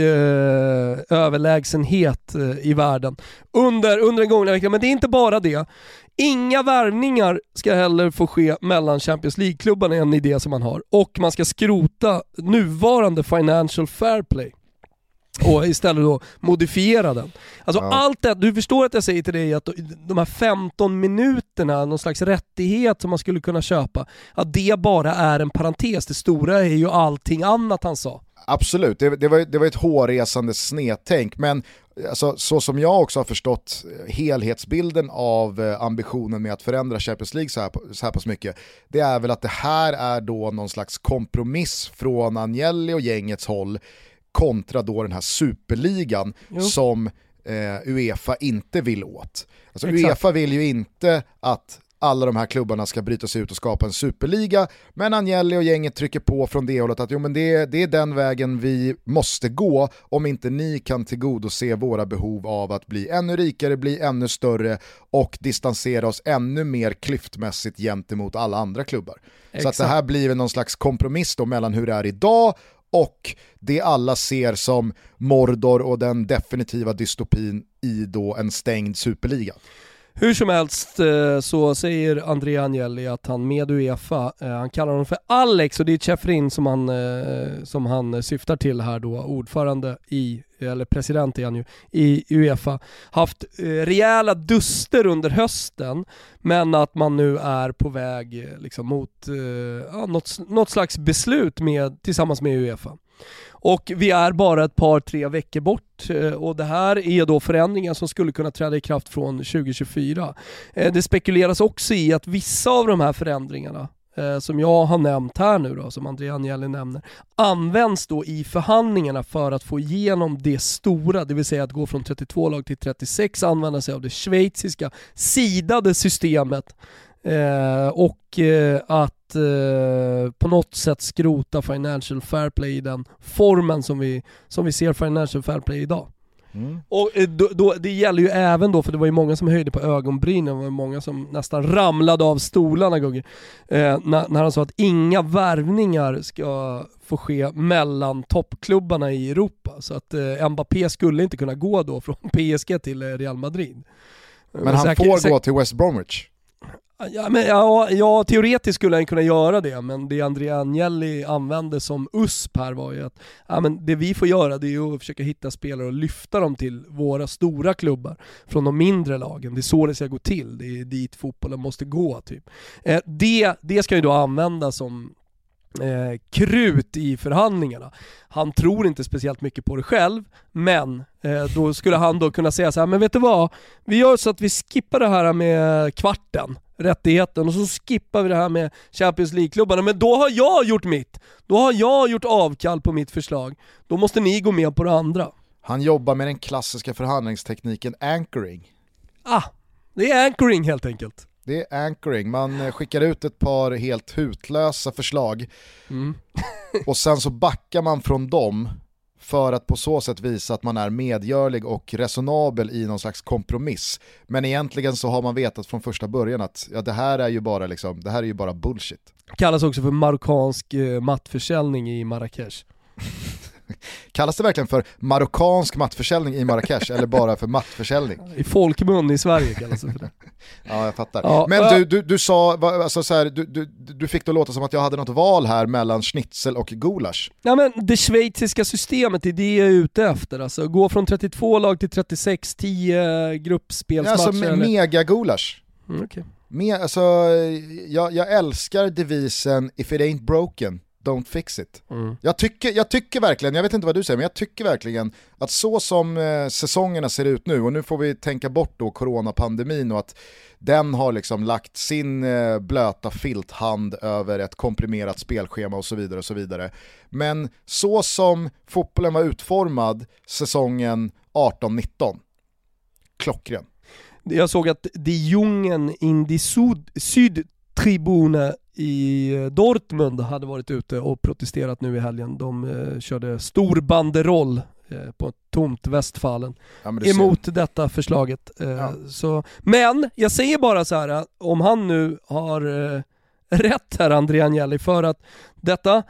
överlägsenhet i världen under den gångna veckan. Men det är inte bara det. Inga värvningar ska heller få ske mellan Champions League-klubbarna, en idé som man har. Och man ska skrota nuvarande financial fair play och istället då modifiera den. Alltså allt det, du förstår att jag säger till dig att de här 15 minuterna, någon slags rättighet som man skulle kunna köpa, att det bara är en parentes. Det stora är ju allting annat han sa. Absolut, det var ett hårresande snedtänk, men alltså, så som jag också har förstått helhetsbilden av ambitionen med att förändra Champions League så här pass mycket, det är väl att det här är då någon slags kompromiss från Agnelli och gängets håll kontra då den här superligan som UEFA inte vill åt. Alltså UEFA vill ju inte att alla de här klubbarna ska bryta sig ut och skapa en superliga, men Agnelli och gänget trycker på från det hållet att det är den vägen vi måste gå om inte ni kan tillgodose våra behov av att bli ännu rikare, bli ännu större och distansera oss ännu mer klyftmässigt gentemot alla andra klubbar. Exakt. Så att det här blir någon slags kompromiss då mellan hur det är idag och det alla ser som Mordor och den definitiva dystopin i då en stängd superliga. Hur som helst så säger André Agnelli att han med UEFA, han kallar honom för Alex, och det är Chefrin som han syftar till här då, ordförande eller president är han ju, i UEFA, haft rejäla duster under hösten, men att man nu är på väg liksom mot något slags beslut tillsammans med UEFA. Och vi är bara ett par 3 veckor bort, och det här är då förändringar som skulle kunna träda i kraft från 2024. Det spekuleras också i att vissa av de här förändringarna som jag har nämnt här nu då, som Andrea Agnelli nämner, används då i förhandlingarna för att få igenom det stora, det vill säga att gå från 32 lag till 36, använda sig av det schweiziska sidade systemet och att på något sätt skrota Financial Fair Play i den formen som vi ser Financial Fair Play idag. Och då, det gäller ju även då, för det var ju många som höjde på ögonbrynen, det var många som nästan ramlade av stolarna när han sa att inga värvningar ska få ske mellan toppklubbarna i Europa, så att Mbappé skulle inte kunna gå då från PSG till Real Madrid. Men han får gå till West Bromwich. Ja, teoretiskt skulle han kunna göra det, men det Andrea Agnelli använde som USP här var ju att men det vi får göra, det är ju att försöka hitta spelare och lyfta dem till våra stora klubbar från de mindre lagen. Det är så det ska gå till, det är dit fotbollen måste gå typ. Det ska ju då användas som krut i förhandlingarna. Han tror inte speciellt mycket på det själv, men då skulle han då kunna säga så här: men vet du vad, vi gör så att vi skippar det här med kvarten, rättigheten, och så skippar vi det här med Champions League-klubbarna, men då har jag gjort mitt, då har jag gjort avkall på mitt förslag, då måste ni gå med på det andra. Han jobbar med den klassiska förhandlingstekniken anchoring. Det är anchoring helt enkelt. Det är anchoring, man skickar ut ett par helt hutlösa förslag och sen så backar man från dem för att på så sätt visa att man är medgörlig och resonabel i någon slags kompromiss. Men egentligen så har man vetat från första början att det här är ju bara det här är ju bara bullshit. Kallas också för marockansk mattförsäljning i Marrakesh. Kallas det verkligen för marockansk mattförsäljning i Marrakesh eller bara för mattförsäljning? I folkmun i Sverige kallas det för det. Ja, jag fattar. Ja, men du sa, alltså så här, du fick det att låta som att jag hade något val här mellan schnitzel och gulasch. Ja, men det schweiziska systemet är det jag är ute efter. Alltså, gå från 32 lag till 36, 10 gruppspelsmatcher. Ja, alltså mega gulasch. Okay. Alltså, jag älskar devisen if it ain't broken, don't fix it. Jag tycker verkligen, jag vet inte vad du säger, men jag tycker verkligen att så som säsongerna ser ut nu, och nu får vi tänka bort då coronapandemin och att den har liksom lagt sin blöta filthand över ett komprimerat spelschema och så vidare och så vidare. Men så som fotbollen var utformad säsongen 18-19, klockren. Jag såg att Die Jungen in die Südtribune i Dortmund hade varit ute och protesterat nu i helgen. De körde stor banderoll på ett tomt Westfalen emot detta förslaget. Men jag säger bara så här, om han nu har rätt här, Andrea Agnelli, för att detta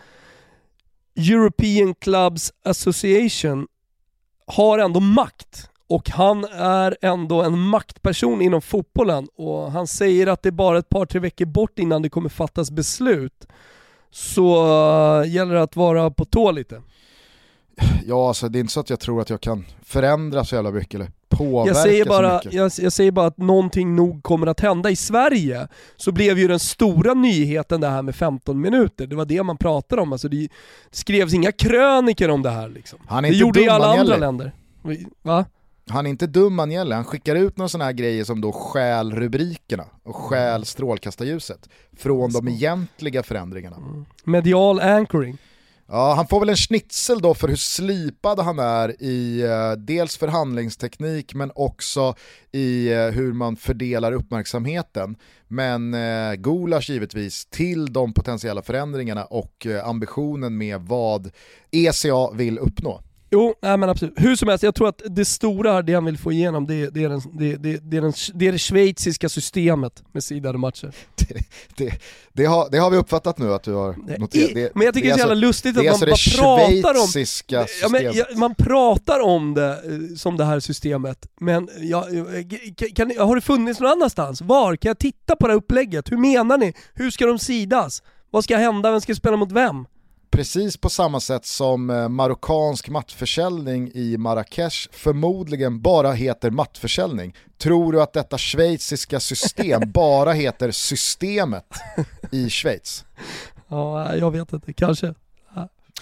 European Clubs Association har ändå makt. Och han är ändå en maktperson inom fotbollen, och han säger att det är bara ett par 3 veckor bort innan det kommer fattas beslut. Så gäller det att vara på tå lite. Ja, alltså det är inte så att jag tror att jag kan förändra så jävla mycket eller påverka så mycket. Jag säger bara att någonting nog kommer att hända. I Sverige så blev ju den stora nyheten det här med 15 minuter. Det var det man pratade om. Alltså det skrevs inga kröniker om det här liksom. Han är det inte gjorde dum, i alla andra Agnelli. länder. Va? Han är inte dum, Agnelli. Han skickar ut några sådana här grejer som då stjäl rubrikerna och stjäl strålkastarljuset från de egentliga förändringarna. Medial anchoring. Ja, han får väl en schnitzel då för hur slipad han är i dels förhandlingsteknik men också i hur man fördelar uppmärksamheten. Men gulasch givetvis till de potentiella förändringarna och ambitionen med vad ECA vill uppnå. Jo, nej men absolut. Hur som helst, jag tror att det stora, det han vill få igenom, det är det schweiziska systemet med sidade matcher. Det har vi uppfattat nu att du har noterat. Men jag tycker det är så jävla lustigt att man bara pratar om systemet. Man pratar om det som det här systemet, men har det funnits någon annanstans? Var? Kan jag titta på det här upplägget? Hur menar ni? Hur ska de sidas? Vad ska hända? Vem ska spela mot vem? Precis på samma sätt som marockansk mattförsäljning i Marrakesh förmodligen bara heter mattförsäljning. Tror du att detta schweiziska system bara heter systemet i Schweiz? Ja, jag vet inte. Kanske. Ja.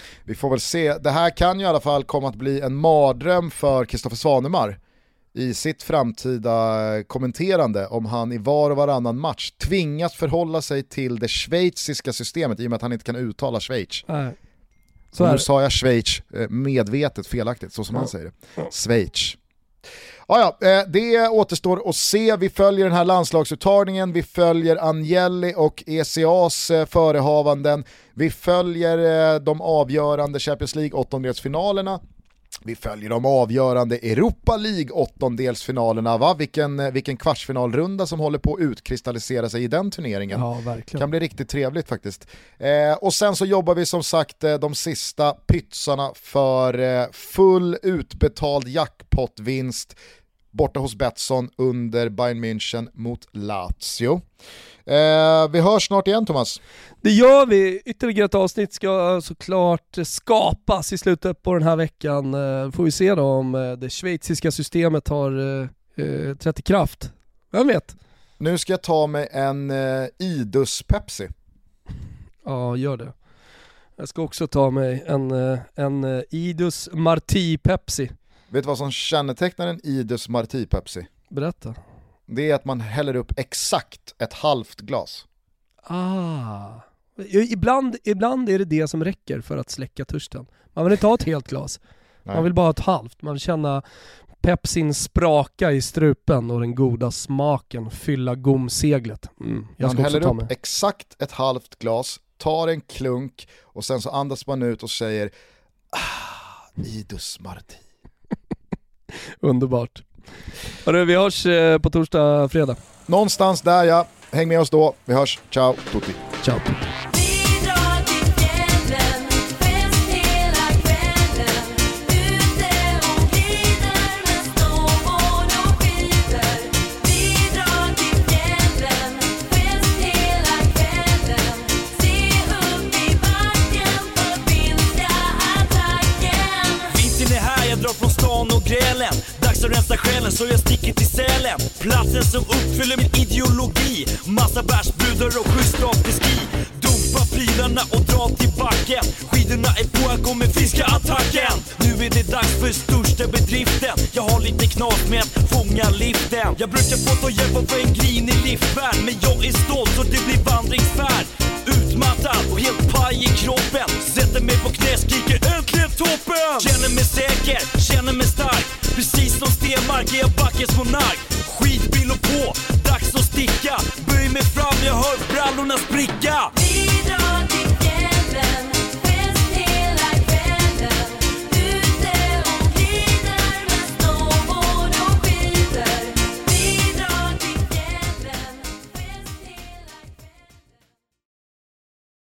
Vi får väl se. Det här kan ju i alla fall komma att bli en mardröm för Kristoffer Svanemar i sitt framtida kommenterande om han i var och varannan match tvingas förhålla sig till det schweiziska systemet i och med att han inte kan uttala Schweiz. Nej. Så nu sa jag Schweiz medvetet felaktigt, så som han säger det. Schweiz. Ja, det återstår att se. Vi följer den här landslagsuttagningen, vi följer Agnelli och ECAs förehavanden, vi följer de avgörande Champions League åttondelsfinalerna, vi följer de avgörande Europa League åttondelsfinalerna, va? Vilken kvartsfinalrunda som håller på att utkristallisera sig i den turneringen. Ja, verkligen. Kan bli riktigt trevligt faktiskt. Och sen så jobbar vi som sagt de sista pytsarna för full utbetald jackpotvinst borta hos Betsson under Bayern München mot Lazio. Vi hörs snart igen, Thomas. Det gör vi. Ytterligare ett avsnitt ska såklart skapas i slutet på den här veckan. Får vi se då om det schweiziska systemet har trätt i kraft. Vem vet? Nu ska jag ta mig en Idus Pepsi. Ja, gör det. Jag ska också ta mig en Idus Marti Pepsi. Vet du vad som kännetecknar en Idus Marti Pepsi? Berätta. Det är att man häller upp exakt ett halvt glas. Ibland är det som räcker för att släcka törsten. Man vill inte ha ett helt glas. Nej. Man vill bara ha ett halvt. Man vill känna Pepsin spraka i strupen och den goda smaken fylla gomseglet. Man häller upp exakt ett halvt glas, tar en klunk och sen så andas man ut och säger Idus Marti. Underbart. Hörru, vi hörs på torsdag, fredag. Någonstans där, ja. Häng med oss då. Vi hörs. Ciao, tutti. Ciao. Dags att rensa själen så jag sticker till Sälen. Platsen som uppfyller min ideologi. Massa bärsbrudar och schysst afterski. Dumpa prylarna och dra till backen. Skidorna är på, jag kommer fiska attacken. Nu är det dags för största bedriften. Jag har lite knas med att fånga liften. Jag brukar få ta hjälp av en grinig liftvärd, men jag är stolt så det blir vandringsfärd. Utmattad och helt paj i kroppen. Sätter mig på knä, skriker äntligen toppen. Känner mig säker, känner mig stark. Precis som Stenmark är jag backens monark. Skitbil och på, dags att sticka. Böj mig fram, jag hör brallorna spricka.